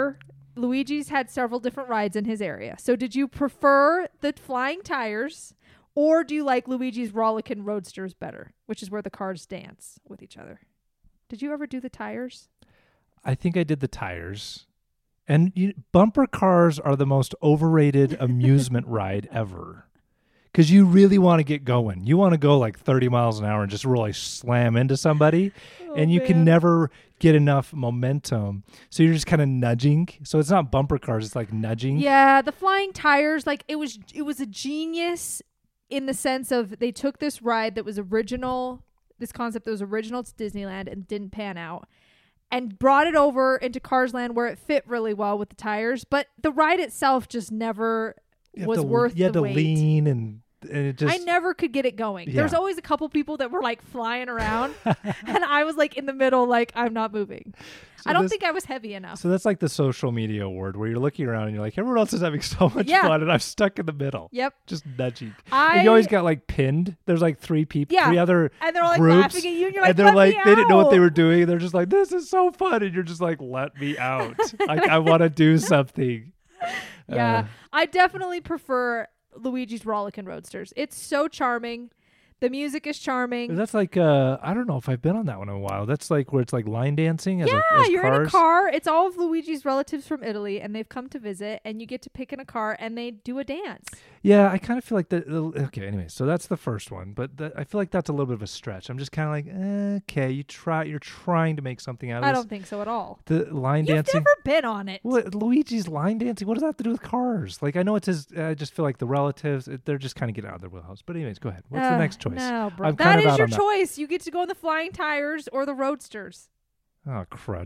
Luigi's had several different rides in his area. So did you prefer the flying tires, or do you like Luigi's Rollickin' Roadsters better, which is where the cars dance with each other? Did you ever do the tires?
I think I did the tires. And bumper cars are the most overrated amusement ride ever. Because you really want to get going. You want to go like 30 miles an hour and just really slam into somebody. And you can never get enough momentum. So you're just kind of nudging. So it's not bumper cars. It's like nudging.
Yeah, the flying tires, like it was a genius in the sense of they took this ride that was original, this concept that was original to Disneyland and didn't pan out, and brought it over into Cars Land where it fit really well with the tires. But the ride itself just never was worth the wait.
You had to lean and it just...
I never could get it going. Yeah. There's always a couple people that were like flying around and I was like in the middle, like I'm not moving. So I don't think I was heavy enough.
So that's like the social media award where you're looking around and you're like, everyone else is having so much fun and I'm stuck in the middle.
Yep.
Just nudging. And you always got like pinned. There's like three people, three other
and they're all like
groups,
laughing at you and you're like,
and they're like, they didn't know what they were doing. They're just like, this is so fun. And you're just like, let me out. Like, I want to do something.
Yeah. I definitely prefer Luigi's Rollickin' Roadsters. It's so charming. The music is charming.
That's like, I don't know if I've been on that one in a while. That's like where it's like line dancing. As
You're
cars.
in a car. It's all of Luigi's relatives from Italy, and they've come to visit, and you get to pick in a car, and they do a dance.
Yeah, I kind of feel like that. Okay, anyway, so that's the first one, but I feel like that's a little bit of a stretch. I'm just kind of like, okay, you're trying to make something out of this.
I don't think so at all.
The line dancing.
You've never been on it.
What, Luigi's line dancing? What does that have to do with cars? Like, I know it's his. I just feel like the relatives, they're just kind of getting out of their wheelhouse. But anyways, go ahead. What's the next choice?
No, bro. That is your choice. You get to go on the flying tires or the roadsters.
Oh, crud.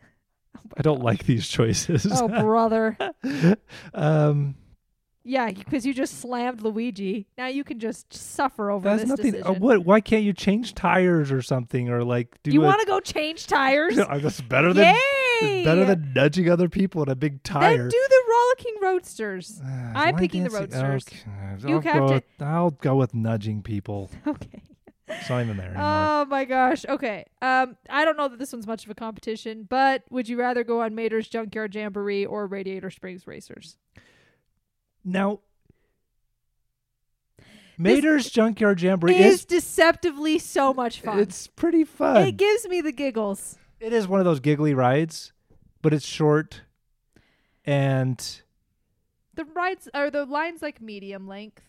I don't like these choices.
Oh, brother. Yeah, because you just slammed Luigi. Now you can just suffer over this decision.
Why can't you change tires or something, or like do?
You want to go change tires?
That's better than nudging other people in a big tire.
Then do the rollicking roadsters. I'm picking the roadsters.
Okay. I'll go with nudging people.
Okay.
It's not even there anymore.
Oh my gosh. Okay. I don't know that this one's much of a competition, but would you rather go on Mater's Junkyard Jamboree or Radiator Springs Racers?
Now, Mater's Junkyard Jamboree
is deceptively so much fun.
It's pretty fun.
It gives me the giggles.
It is one of those giggly rides, but it's short, and
the lines like medium length.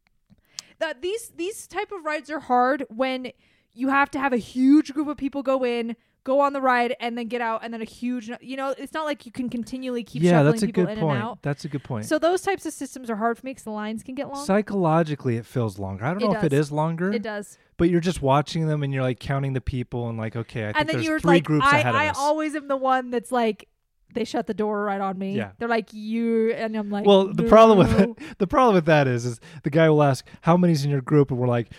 These type of rides are hard when you have to have a huge group of people go on the ride, and then get out, and then a huge, it's not like you can continually keep shuffling people in and out.
That's a good point.
So those types of systems are hard for me because the lines can get long.
Psychologically, it feels longer. I don't know if it is longer.
It does.
But you're just watching them, and you're like counting the people, and like, okay, I think there's three groups ahead of us.
I always am the one that's like, they shut the door right on me. Yeah. They're like, you, and I'm like,
well, the problem with that is the guy will ask, how many's in your group? And we're like,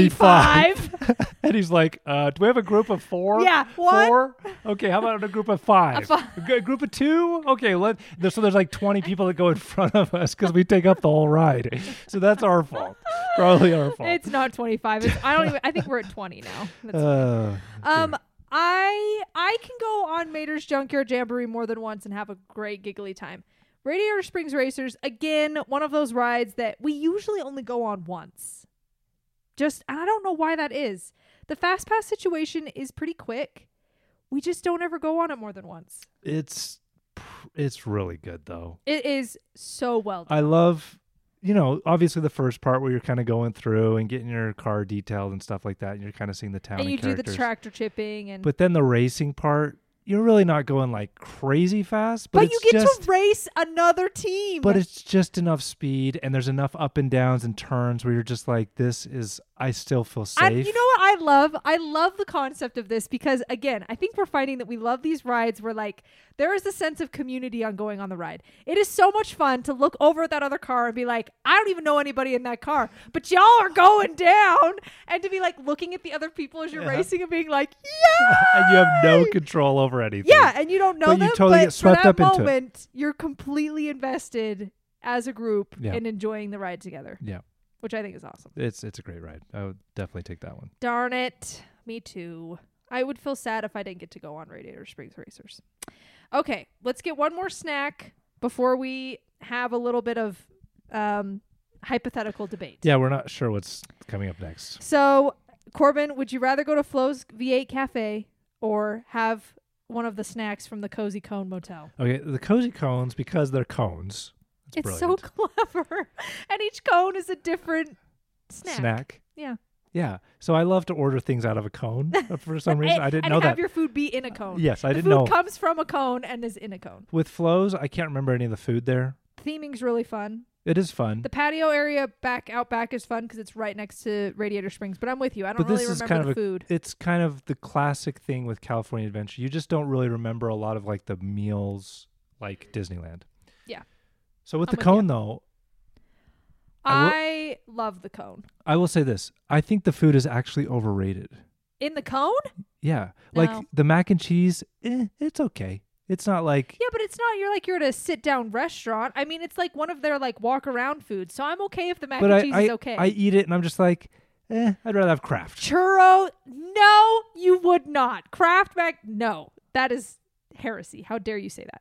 25. And he's like, do we have a group of 4?
Yeah.
4? Okay, how about a group of 5? A group of 2? Okay, so there's like 20 people that go in front of us because we take up the whole ride. So that's our fault. Probably our fault.
It's not 25. I think we're at 20 now. That's I can go on Mater's Junkyard Jamboree more than once and have a great giggly time. Radiator Springs Racers, again, one of those rides that we usually only go on once. And I don't know why that is. The Fast Pass situation is pretty quick. We just don't ever go on it more than once.
It's really good, though.
It is so well done.
I love... obviously the first part where you're kind of going through and getting your car detailed and stuff like that, and you're kind of seeing the town and
you
characters.
Do the tractor chipping.
But then the racing part, you're really not going like crazy fast.
But you get to race another team.
But it's just enough speed, and there's enough up and downs and turns where you're just like, I still feel safe.
You know what I love? I love the concept of this because, again, I think we're finding that we love these rides where, like, there is a sense of community on going on the ride. It is so much fun to look over at that other car and be like, I don't even know anybody in that car, but y'all are going down. And to be, like, looking at the other people as you're racing and being like, yeah.
And you have no control over anything.
Yeah, and you don't know them,
you totally get swept up into it.
For that moment, you're completely invested as a group in enjoying the ride together.
Yeah.
Which I think is awesome.
It's a great ride. I would definitely take that one.
Darn it. Me too. I would feel sad if I didn't get to go on Radiator Springs Racers. Okay, let's get one more snack before we have a little bit of hypothetical debate.
Yeah, we're not sure what's coming up next.
So, Corbin, would you rather go to Flo's V8 Cafe or have one of the snacks from the Cozy Cone Motel?
Okay, the Cozy Cones, because they're cones.
It's so clever. And each cone is a different snack.
Yeah. Yeah. So I love to order things out of a cone for some reason. I didn't know that.
And have your food be in a cone.
Yes, I didn't know.
The food comes from a cone and is in a cone.
With Flo's, I can't remember any of the food there.
Theming's really fun.
It is fun.
The patio area out back is fun because it's right next to Radiator Springs. But I'm with you. I don't really remember the food.
It's kind of the classic thing with California Adventure. You just don't really remember a lot of like the meals like Disneyland.
Yeah.
So with the cone, though,
I love the cone.
I will say this. I think the food is actually overrated.
In the cone?
Yeah.
No.
Like the mac and cheese, it's okay. It's not like...
Yeah, but it's not you're at a sit-down restaurant. I mean, it's like one of their like walk-around foods. So I'm okay if the mac and cheese is okay.
I eat it and I'm just like, I'd rather have Kraft.
Churro? No, you would not. Kraft mac? No. That is heresy. How dare you say that?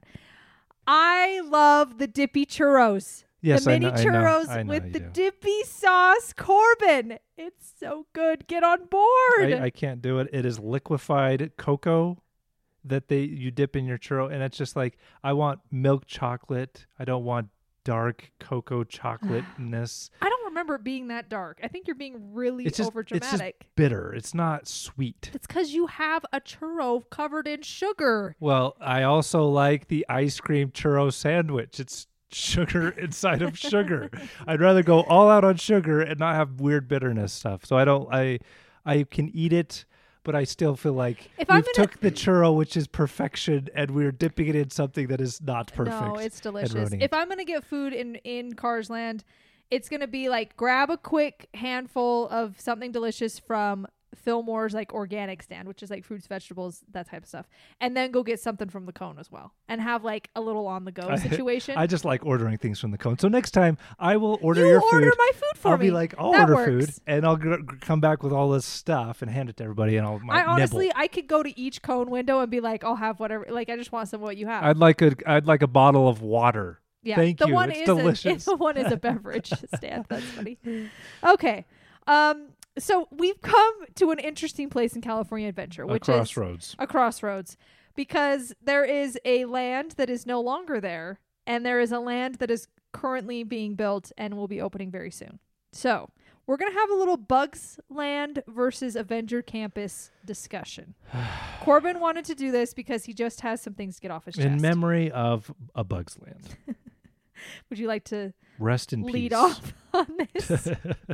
I love the dippy churros.
Yes,
the mini churros
I know
with the dippy sauce. Corbin, it's so good. Get on board.
I can't do it. It is liquefied cocoa that you dip in your churro, and it's just like, I want milk chocolate. I don't want dark cocoa chocolateness.
I don't remember it being that dark. I think you're being really over dramatic.
It's just bitter. It's not sweet.
It's because you have a churro covered in sugar.
Well, I also like the ice cream churro sandwich. It's sugar inside of sugar. I'd rather go all out on sugar and not have weird bitterness stuff. So I can eat it, but I still feel like took the churro, which is perfection, and we're dipping it in something that is not perfect.
No, it's delicious. If I'm going to get food in Cars Land, it's going to be like grab a quick handful of something delicious from Fillmore's like organic stand, which is like fruits, vegetables, that type of stuff, and then go get something from the cone as well, and have like a little on the go situation.
I just like ordering things from the cone. So next time I will order your food.
You order my food for me.
I'll be like, I'll order food, and I'll come back with all this stuff and hand it to everybody, and
I could go to each cone window and be like, I'll have whatever. Like, I just want some of what you have.
I'd like a bottle of water.
Yeah,
thank you. It's delicious.
The one is a beverage stand. That's funny. Okay. So we've come to an interesting place in California Adventure, which is a crossroads, because there is a land that is no longer there, and there is a land that is currently being built and will be opening very soon. So we're going to have a little Bugs Land versus Avenger Campus discussion. Corbin wanted to do this because he just has some things to get off his chest.
In memory of a Bugs Land.
Would you like to
rest in
lead
peace.
Off on this?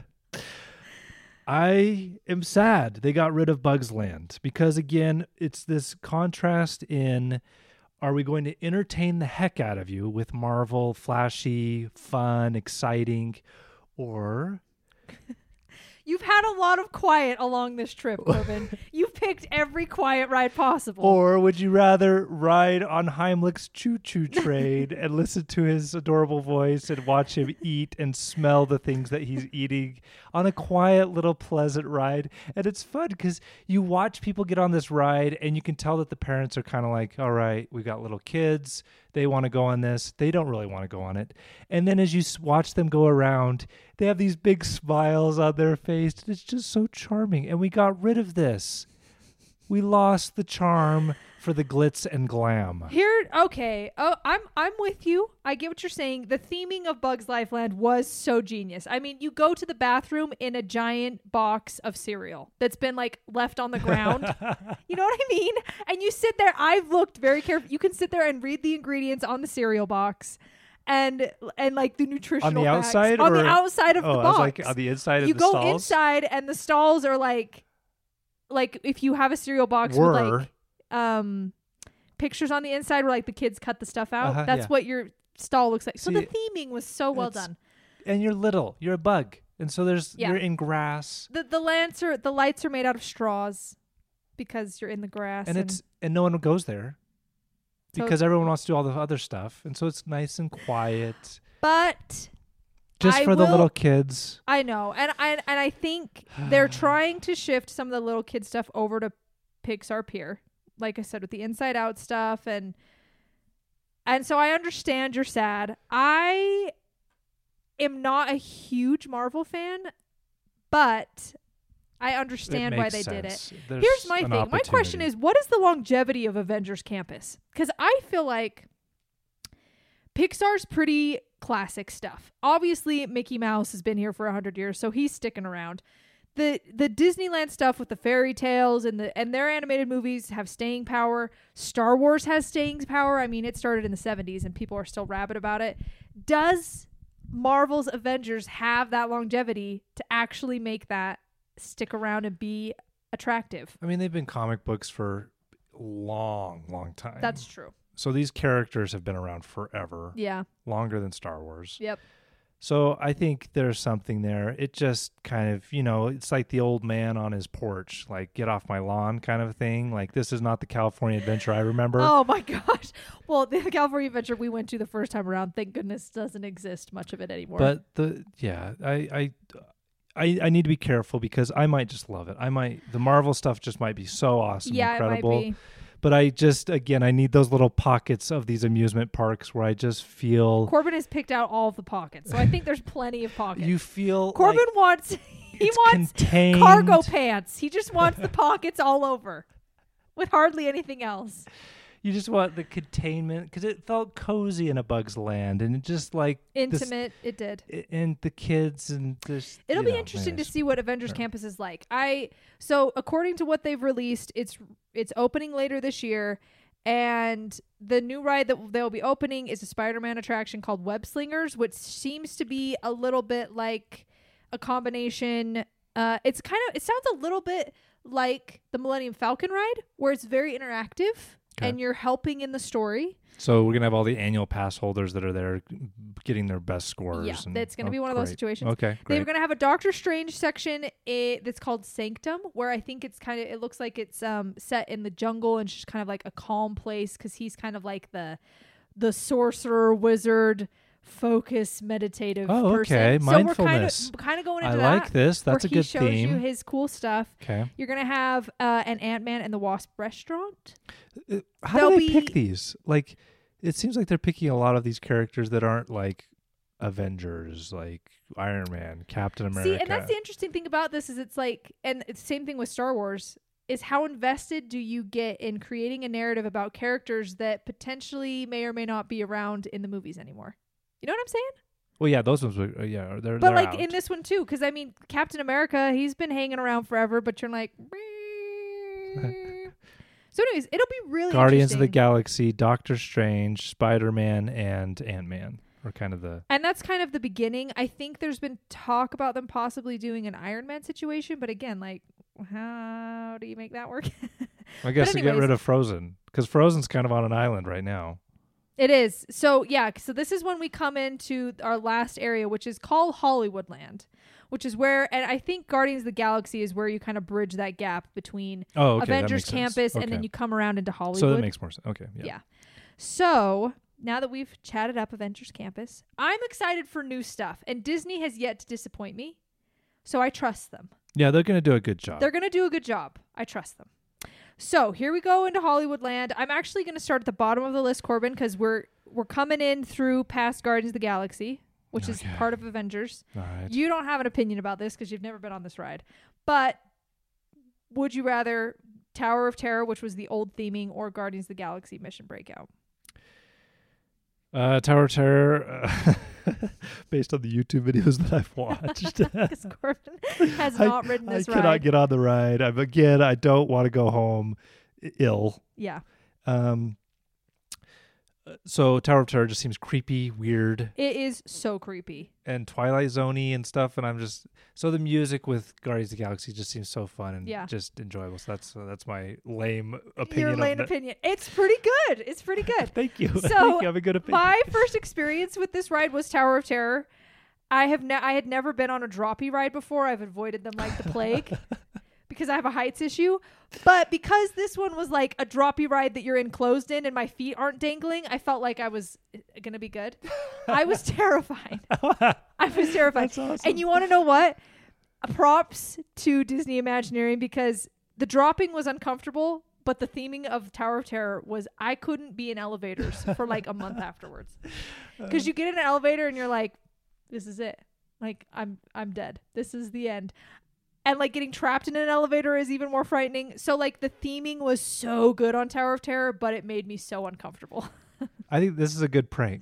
I am sad they got rid of Bugs Land because, again, it's this contrast in, are we going to entertain the heck out of you with Marvel, flashy, fun, exciting, or...
You've had a lot of quiet along this trip, Corbin. You've picked every quiet ride possible.
Or would you rather ride on Heimlich's choo-choo train and listen to his adorable voice and watch him eat and smell the things that he's eating on a quiet little pleasant ride? And it's fun because you watch people get on this ride and you can tell that the parents are kind of like, all right, we got little kids. They want to go on this. They don't really want to go on it. And then as you watch them go around, they have these big smiles on their face. It's just so charming. And we got rid of this. We lost the charm for the glitz and glam.
Okay. Oh, I'm with you. I get what you're saying. The theming of Bugs Life Land was so genius. I mean, you go to the bathroom in a giant box of cereal that's been like left on the ground. You know what I mean? And you sit there. I've looked very carefully. You can sit there and read the ingredients on the cereal box. And like the nutritional
on the
facts.
outside
on the outside of the box.
I was like on the inside of the stalls.
You go inside and the stalls are like if you have a cereal box with like pictures on the inside where like the kids cut the stuff out. That's what your stall looks like. So the theming was so well done.
And you're little. You're a bug. And so you're in grass.
The lights are made out of straws because you're in the grass.
And no one goes there. Because everyone wants to do all the other stuff. And so it's nice and quiet.
But
just for the little kids.
I know. And I think they're trying to shift some of the little kid stuff over to Pixar Pier. Like I said, with the Inside Out stuff and And so I understand you're sad. I am not a huge Marvel fan, but I understand why they did it. Here's my thing. My question is, what is the longevity of Avengers Campus? Because I feel like Pixar's pretty classic stuff. Obviously, Mickey Mouse has been here for 100 years, so he's sticking around. The Disneyland stuff with the fairy tales and their animated movies have staying power. Star Wars has staying power. I mean, it started in the 70s and people are still rabid about it. Does Marvel's Avengers have that longevity to actually make that stick around and be attractive?
I mean, they've been comic books for a long time.
That's true.
So these characters have been around forever.
Yeah.
Longer than Star Wars.
Yep.
So I think there's something there. It just kind of, it's like the old man on his porch, like, get off my lawn kind of thing. Like, this is not the California Adventure I remember.
Oh my gosh. Well, the California Adventure we went to the first time around, thank goodness, doesn't exist much of it anymore.
But I need to be careful because I might just love it. The Marvel stuff just might be so awesome, incredible.
It might be.
But I need those little pockets of these amusement parks where I just feel...
Corbin has picked out all of the pockets, so I think there's plenty of pockets.
You feel
Corbin
like
wants
contained.
Cargo pants. He just wants the pockets all over with hardly anything else.
You just want the containment because it felt cozy in A Bug's Land, and it just like
intimate. It did,
and the kids and this.
It'll be interesting to see what Avengers Campus is like. So according to what they've released, it's opening later this year, and the new ride that they'll be opening is a Spider-Man attraction called Web Slingers, which seems to be a little bit like a combination. It sounds a little bit like the Millennium Falcon ride, where it's very interactive. Okay. And you're helping in the story. So
we're going to have all the annual pass holders that are there getting their best scores.
Yeah, that's going to be one of those situations.
Okay, great.
They're going to have a Doctor Strange section that's called Sanctum, where I think it looks like it's set in the jungle and just kind of like a calm place because he's kind of like the sorcerer, wizard, focus, meditative person.
Okay, mindfulness.
So we're kind of going into that.
I like this. That's a good theme.
He shows you his cool stuff.
Okay.
You're going to have an Ant-Man and the Wasp restaurant.
How do they pick these? Like, it seems like they're picking a lot of these characters that aren't like Avengers, like Iron Man, Captain America.
See, and that's the interesting thing about this is it's like, and it's the same thing with Star Wars, is how invested do you get in creating a narrative about characters that potentially may or may not be around in the movies anymore? You know what I'm saying?
Well, yeah, those ones were, they're
But like
out.
in this one too, because I mean, Captain America, he's been hanging around forever, but you're like... So anyways, it'll be really
Guardians of the Galaxy, Doctor Strange, Spider-Man, and Ant-Man are kind of the...
And that's kind of the beginning. I think there's been talk about them possibly doing an Iron Man situation, but again, like, how do you make that work?
I guess to get rid of Frozen, because Frozen's kind of on an island right now.
It is. So, yeah, so this is when we come into our last area, which is called Hollywoodland, which is where, and I think Guardians of the Galaxy is where you kind of bridge that gap between Avengers Campus and then you come around into Hollywood.
So that makes more sense. Okay.
Yeah. So now that we've chatted up Avengers Campus, I'm excited for new stuff. And Disney has yet to disappoint me. So I trust them.
Yeah, they're going to do a good job.
They're going to do a good job. I trust them. So here we go into Hollywoodland. I'm actually going to start at the bottom of the list, Corbin, because we're coming in through past Guardians of the Galaxy, which is part of Avengers.
All right.
You don't have an opinion about this because you've never been on this ride. But would you rather Tower of Terror, which was the old theming, or Guardians of the Galaxy Mission Breakout?
Tower of Terror, based on the YouTube videos that I've watched.
Because Corbin has not ridden this ride.
I cannot get on the ride. I don't want to go home ill.
Yeah.
So Tower of Terror just seems creepy, weird.
It is so creepy.
And Twilight Zone-y and stuff, and I'm just... So the music with Guardians of the Galaxy just seems so fun and just enjoyable. So that's my lame opinion.
Your lame opinion. It's pretty good. It's pretty good.
Thank you.
So
Thank you. I have a good opinion.
My first experience with this ride was Tower of Terror. I had never been on a droppy ride before. I've avoided them like the plague. Because I have a heights issue. But because this one was like a droppy ride that you're enclosed in and my feet aren't dangling, I felt like I was going to be good. I was terrified.
That's awesome.
And you want to know what? Props to Disney Imagineering because the dropping was uncomfortable, but the theming of Tower of Terror was I couldn't be in elevators for like a month afterwards. Because you get in an elevator and you're like, this is it. Like, I'm dead. This is the end. And like getting trapped in an elevator is even more frightening. So like the theming was so good on Tower of Terror, but it made me so uncomfortable.
I think this is a good prank.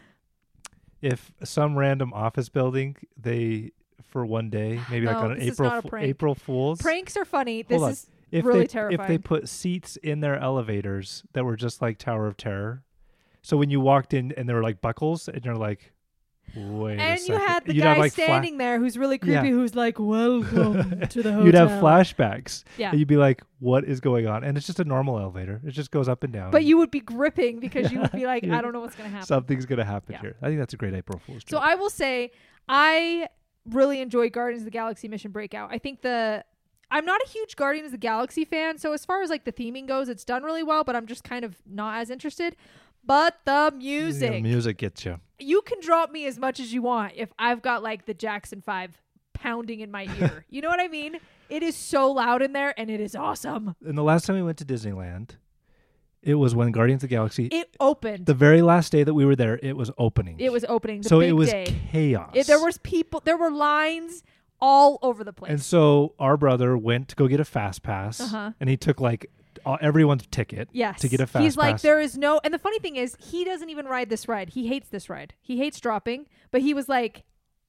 If some random office building, they for one day, maybe like on an April Fool's.
Pranks are funny. This is really terrifying.
If they put seats in their elevators that were just like Tower of Terror, so when you walked in and there were like buckles, and you're like, wait a second.
You had the guy standing there who's really creepy, who's like, welcome to the hotel.
You'd have flashbacks.
Yeah.
And you'd be like, what is going on? And it's just a normal elevator. It just goes up and down.
But you would be gripping because you would be like, I don't know what's going to happen.
Something's going to happen here. I think that's a great April Fool's joke.
So I will say, I really enjoy Guardians of the Galaxy Mission Breakout. I think I'm not a huge Guardians of the Galaxy fan, so as far as like the theming goes, it's done really well, but I'm just kind of not as interested. But the music.
The music gets you.
You can drop me as much as you want if I've got like the Jackson 5 pounding in my ear. You know what I mean? It is so loud in there and it is awesome.
And the last time we went to Disneyland, it was when Guardians of the Galaxy.
It opened.
The very last day that we were there, it was opening.
It was opening.
So it was chaos.
There were lines all over the place.
And so our brother went to go get a fast pass and he took like everyone's ticket to get a fast pass.
He's like, there is no, and the funny thing is, he doesn't even ride this ride. He hates this ride. He hates dropping, but he was like,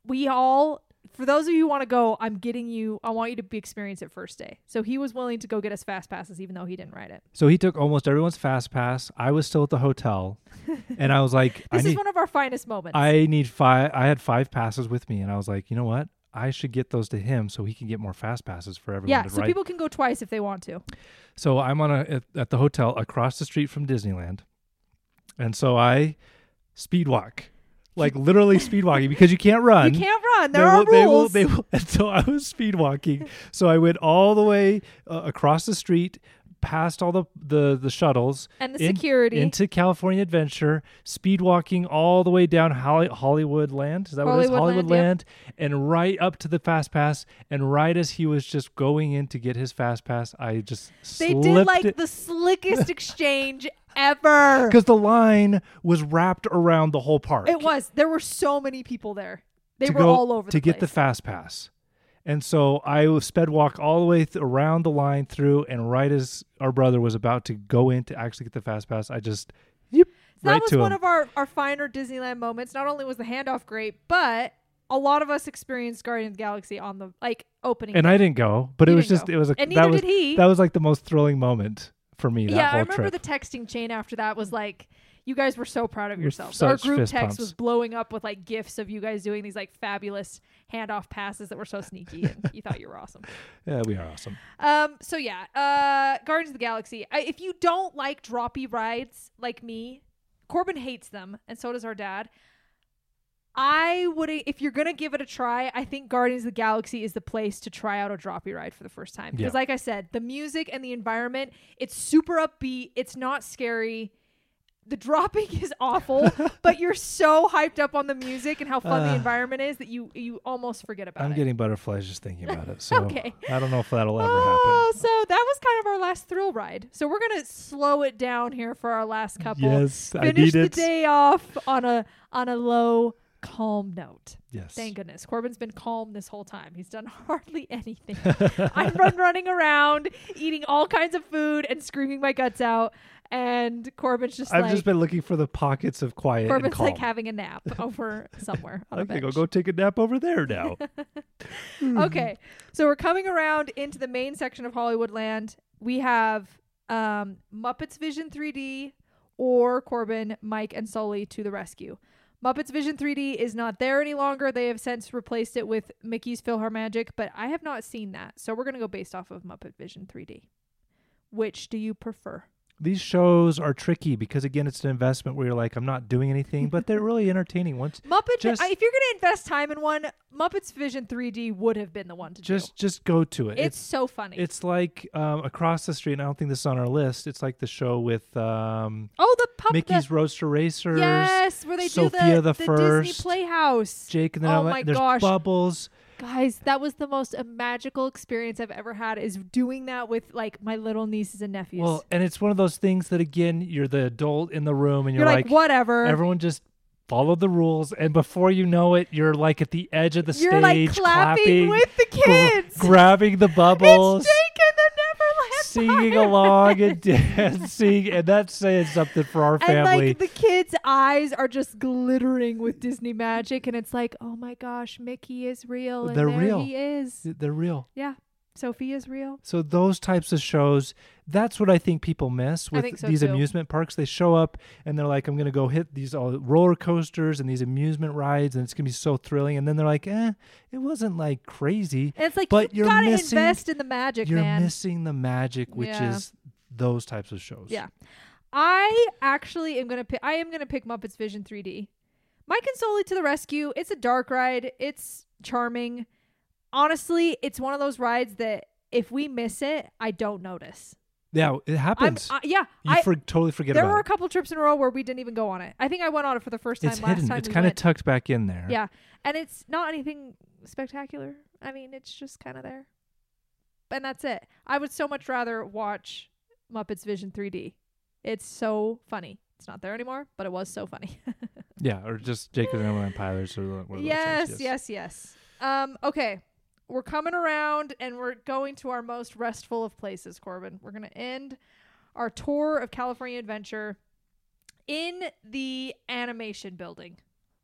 for those of you who want to go, I want you to experience it first day. So he was willing to go get us fast passes, even though he didn't ride it.
So he took almost everyone's fast pass. I was still at the hotel and I was like,
this is one of our finest moments.
I had 5 passes with me and I was like, you know what? I should get those to him so he can get more fast passes for everyone to ride.
So people can go twice if they want to.
So I'm at the hotel across the street from Disneyland. And so I speed walk. Like literally speed walking because you can't run.
You can't run. There are rules.
And so I was speed walking. So I went all the way across the street, past all the shuttles
and the security
into California Adventure, speed walking all the way down Hollywood Land. Is that what it is? Hollywood Land, and right up to the Fast Pass. And right as he was just going in to get his Fast Pass, I just slipped
did like the slickest exchange ever.
Because the line was wrapped around the whole park.
It was. There were so many people there. They were all over the place.
To get the Fast Pass. And so I sped walk all the way around the line through, and right as our brother was about to go in to actually get the Fast Pass, I just
that was one of our finer Disneyland moments. Not only was the handoff great, but a lot of us experienced Guardians of the Galaxy on the opening.
And
day.
I didn't go, but it was
and neither did he.
That was like the most thrilling moment for me. That whole
I remember
trip.
the texting chain after that was like, you guys were so proud of yourselves. Our group text was blowing up with like gifs of you guys doing these like fabulous handoff passes that were so sneaky, and you thought you were awesome.
Yeah, we are awesome.
So Guardians of the Galaxy. If you don't like droppy rides like me, Corbin hates them, and so does our dad. If you're gonna give it a try, I think Guardians of the Galaxy is the place to try out a droppy ride for the first time. Because like I said, the music and the environment, it's super upbeat. It's not scary. The dropping is awful, but you're so hyped up on the music and how fun the environment is that you almost forget about it.
I'm getting butterflies just thinking about it. So
okay.
I don't know if that'll ever happen.
So that was kind of our last thrill ride. So we're going to slow it down here for our last couple.
Yes,
Finish
I need
the
it.
day off on a low, calm note.
Yes.
Thank goodness. Corbin's been calm this whole time. He's done hardly anything. I'm running around, eating all kinds of food and screaming my guts out. And Corbin's just
I've just been looking for the pockets of quiet
Corbin's
and calm.
like having a nap over somewhere on a bench.
Go take a nap over there now.
Okay. So we're coming around into the main section of Hollywood Land. We have Muppets Vision 3D or Corbin, Mike, and Sully to the rescue. Muppets Vision 3D is not there any longer. They have since replaced it with Mickey's PhilharMagic, but I have not seen that. So we're going to go based off of Muppet Vision 3D. Which do you prefer?
These shows are tricky because, again, it's an investment where you're like, I'm not doing anything, but they're really entertaining.
If you're going to invest time in one, Muppets Vision 3D would have been the one to do.
Just go to it.
It's so funny.
It's like Across the Street, and I don't think this is on our list. It's like the show with Mickey's Roadster Racers.
Yes, where they
Sophia
do the
First,
Disney Playhouse.
Jake, and then there's
gosh.
Bubbles.
Guys, that was the most magical experience I've ever had, is doing that with like my little nieces and nephews.
Well, and it's one of those things that, again, you're the adult in the room and
you're like whatever.
Everyone just follow the rules, and before you know it, you're like at the edge of the stage,
like clapping with the kids,
grabbing the bubbles.
It's Jake and the Neverland
singing along and dancing, and that's saying something for our family.
And like the kids' eyes are just glittering with Disney magic, and it's like, oh my gosh, Mickey is real, and
they're
there
real.
he is.
They're real.
Yeah, Sophie is real.
So those types of shows, that's what I think people miss with these amusement parks. They show up and they're like, I'm going to go hit these roller coasters and these amusement rides, and it's going to be so thrilling. And then they're like, it wasn't like crazy.
And it's like,
but
you got to invest in the magic,
man.
You're
missing the magic, which is those types of shows.
Yeah. I actually am going to pick Muppets Vision 3D. Mike and Sully to the rescue. It's a dark ride. It's charming. Honestly, it's one of those rides that if we miss it, I don't notice.
Yeah, it happens.
You
totally forget about it.
There were a couple trips in a row where we didn't even go on it. I think I went on it for the first time last time.
It's kind of tucked back in there.
Yeah, and it's not anything spectacular. I mean, it's just kind of there. And that's it. I would so much rather watch Muppets Vision 3D. It's so funny. It's not there anymore, but it was so funny.
Yeah, or just Jake and the Neverland Pilots. Or one of those
yes. Okay. We're coming around and we're going to our most restful of places, Corbin. We're going to end our tour of California Adventure in the animation building.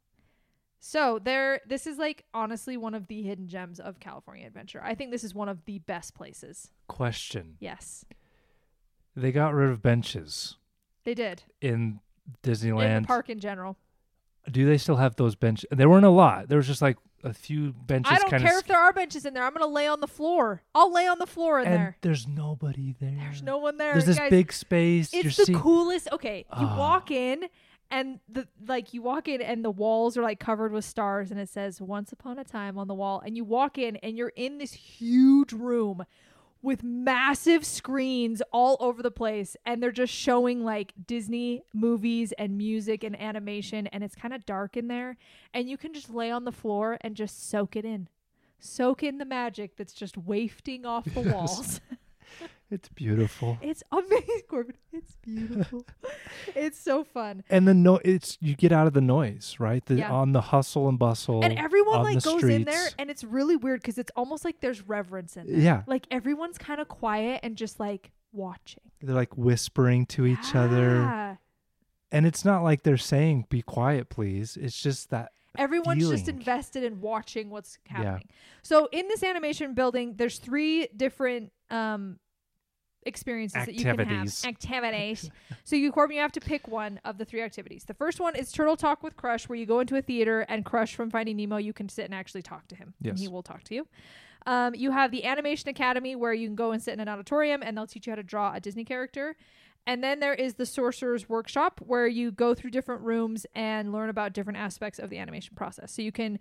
So this is like honestly one of the hidden gems of California Adventure. I think this is one of the best places.
Question.
Yes.
They got rid of benches.
They did.
In Disneyland.
In the park in general.
Do they still have those benches? There weren't a lot. There was just like a few benches.
I don't care if there are benches in there. I'm going to lay on the floor. I'll lay on the floor in there.
There's nobody there.
There's no one there.
There's this big space.
It's the coolest. Okay, you walk in and you walk in and the walls are like covered with stars and it says "Once Upon a Time" on the wall. And you walk in and you're in this huge room with massive screens all over the place, and they're just showing like Disney movies and music and animation, and it's kind of dark in there, and you can just lay on the floor and just soak in the magic that's just wafting off the walls.
It's beautiful.
It's amazing, Corbin. It's beautiful. It's so fun.
And you get out of the noise, right? On the hustle and bustle.
And everyone like goes
streets.
in there, and it's really weird because it's almost like there's reverence in there.
Yeah.
Like everyone's kind of quiet and just like watching.
They're like whispering to each other. And it's not like they're saying, "Be quiet, please." It's just that
everyone's
feeling.
just invested in watching what's happening. Yeah. So in this animation building, there's 3 different experiences that you can have. Activities. So Corbin, you have to pick one of the 3 activities. The first one is Turtle Talk with Crush, where you go into a theater and Crush from Finding Nemo, you can sit and actually talk to him.
Yes.
And he will talk to you. You have the Animation Academy, where you can go and sit in an auditorium and they'll teach you how to draw a Disney character. And then there is the Sorcerer's Workshop, where you go through different rooms and learn about different aspects of the animation process. So you can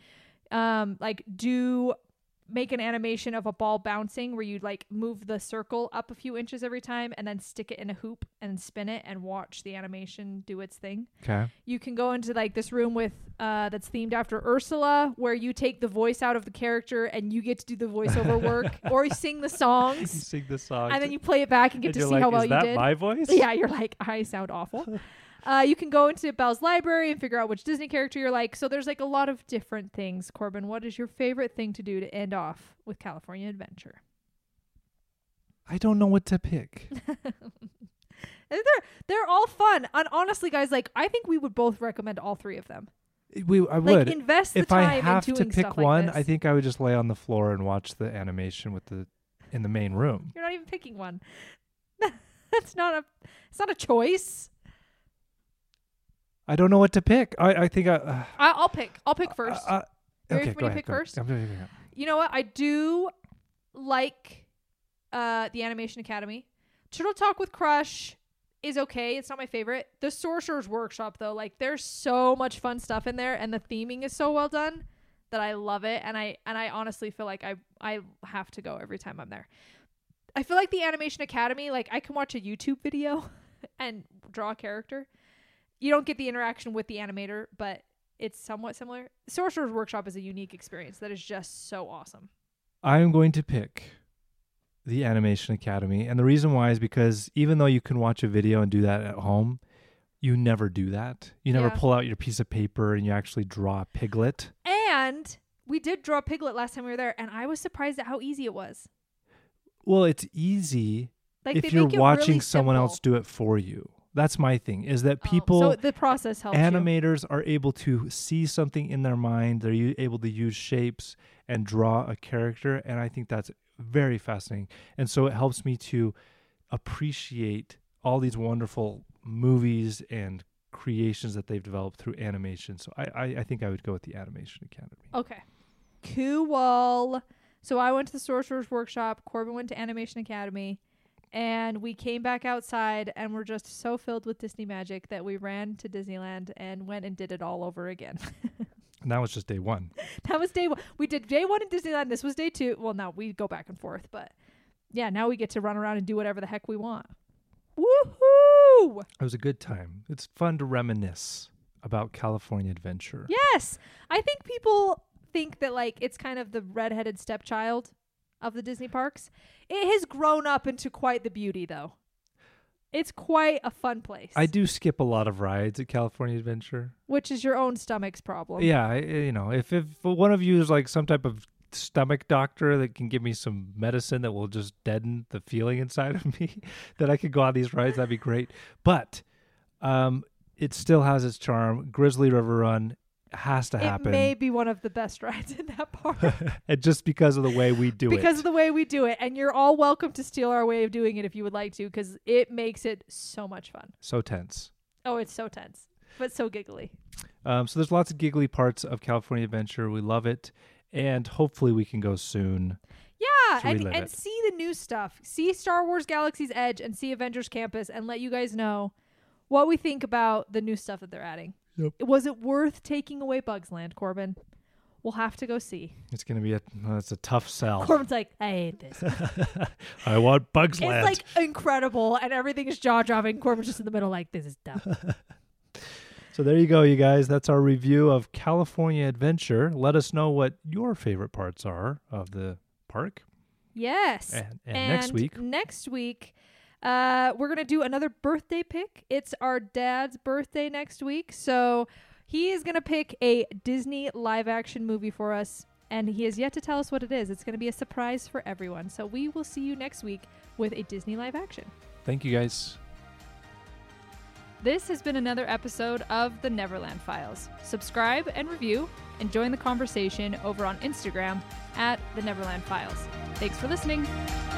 make an animation of a ball bouncing, where you like move the circle up a few inches every time and then stick it in a hoop and spin it and watch the animation do its thing.
Okay.
You can go into like this room with that's themed after Ursula, where you take the voice out of the character and you get to do the voiceover work, or you sing the songs.
You sing the songs.
And then you play it back and get to see how well you did.
Is that my voice?
Yeah, you're like, I sound awful. You can go into Belle's library and figure out which Disney character you're like. So there's like a lot of different things. Corbin, what is your favorite thing to do to end off with California Adventure?
I don't know what to pick.
They're all fun. And honestly, guys, like I think we would both recommend all 3 of them.
I would.
Invest the
if
time
I have
in doing
to pick
stuff
one,
like this.
I think I would just lay on the floor and watch the animation in the main room.
You're not even picking one. It's not a choice.
I don't know what to pick. I think
I'll pick. I'll pick first.
Okay,
go ahead. Pick first? You know what? I do like the Animation Academy. Turtle Talk with Crush is okay. It's not my favorite. The Sorcerer's Workshop, though, like there's so much fun stuff in there, and the theming is so well done that I love it. And I honestly feel like I have to go every time I'm there. I feel like the Animation Academy, like I can watch a YouTube video and draw a character. You don't get the interaction with the animator, but it's somewhat similar. Sorcerer's Workshop is a unique experience that is just so awesome.
I'm going to pick the Animation Academy. And the reason why is because even though you can watch a video and do that at home, you never do that. You never pull out your piece of paper and you actually draw a Piglet.
And we did draw a Piglet last time we were there, and I was surprised at how easy it was.
Well, it's easy if you're watching really someone else do it for you. That's my thing, is that people,
so the process helps
animators are able to see something in their mind. They're able to use shapes and draw a character, and I think that's very fascinating. And so it helps me to appreciate all these wonderful movies and creations that they've developed through animation. So I think I would go with the Animation Academy.
Okay. Cool. So I went to the Sorcerer's Workshop. Corbin went to Animation Academy. And we came back outside and were just so filled with Disney magic that we ran to Disneyland and went and did it all over again.
And that was just day one.
That was day one. We did day one in Disneyland. This was day two. Well, now we go back and forth. But yeah, now we get to run around and do whatever the heck we want. Woohoo!
It was a good time. It's fun to reminisce about California Adventure.
Yes. I think people think that like it's kind of the redheaded stepchild of the Disney parks. It has grown up into quite the beauty, though. It's quite a fun place.
I do skip a lot of rides at California Adventure.
Which is your own stomach's problem.
Yeah, if one of you is like some type of stomach doctor that can give me some medicine that will just deaden the feeling inside of me, that I could go on these rides, that'd be great. But it still has its charm. Grizzly River Run has to happen.
It may be one of the best rides in that park.
And just because of the way we do it.
Because of the way we do it. And you're all welcome to steal our way of doing it if you would like to, because it makes it so much fun.
So tense.
Oh, it's so tense, but so giggly.
So there's lots of giggly parts of California Adventure. We love it. And hopefully we can go soon.
Yeah, and see the new stuff. See Star Wars Galaxy's Edge and see Avengers Campus and let you guys know what we think about the new stuff that they're adding.
Yep.
Was it worth taking away Bugs Land, Corbin? We'll have to go see.
It's going to be it's a tough sell.
Corbin's like, I hate this.
I want Bugs Land.
It's like incredible and everything is jaw-dropping. Corbin's just in the middle like, this is dumb.
So there you go, you guys. That's our review of California Adventure. Let us know what your favorite parts are of the park.
Yes.
And next week,
we're going to do another birthday pick. It's our dad's birthday next week. So he is going to pick a Disney live action movie for us. And he has yet to tell us what it is. It's going to be a surprise for everyone. So we will see you next week with a Disney live action.
Thank you, guys.
This has been another episode of The Neverland Files. Subscribe and review and join the conversation over on Instagram at The Neverland Files. Thanks for listening.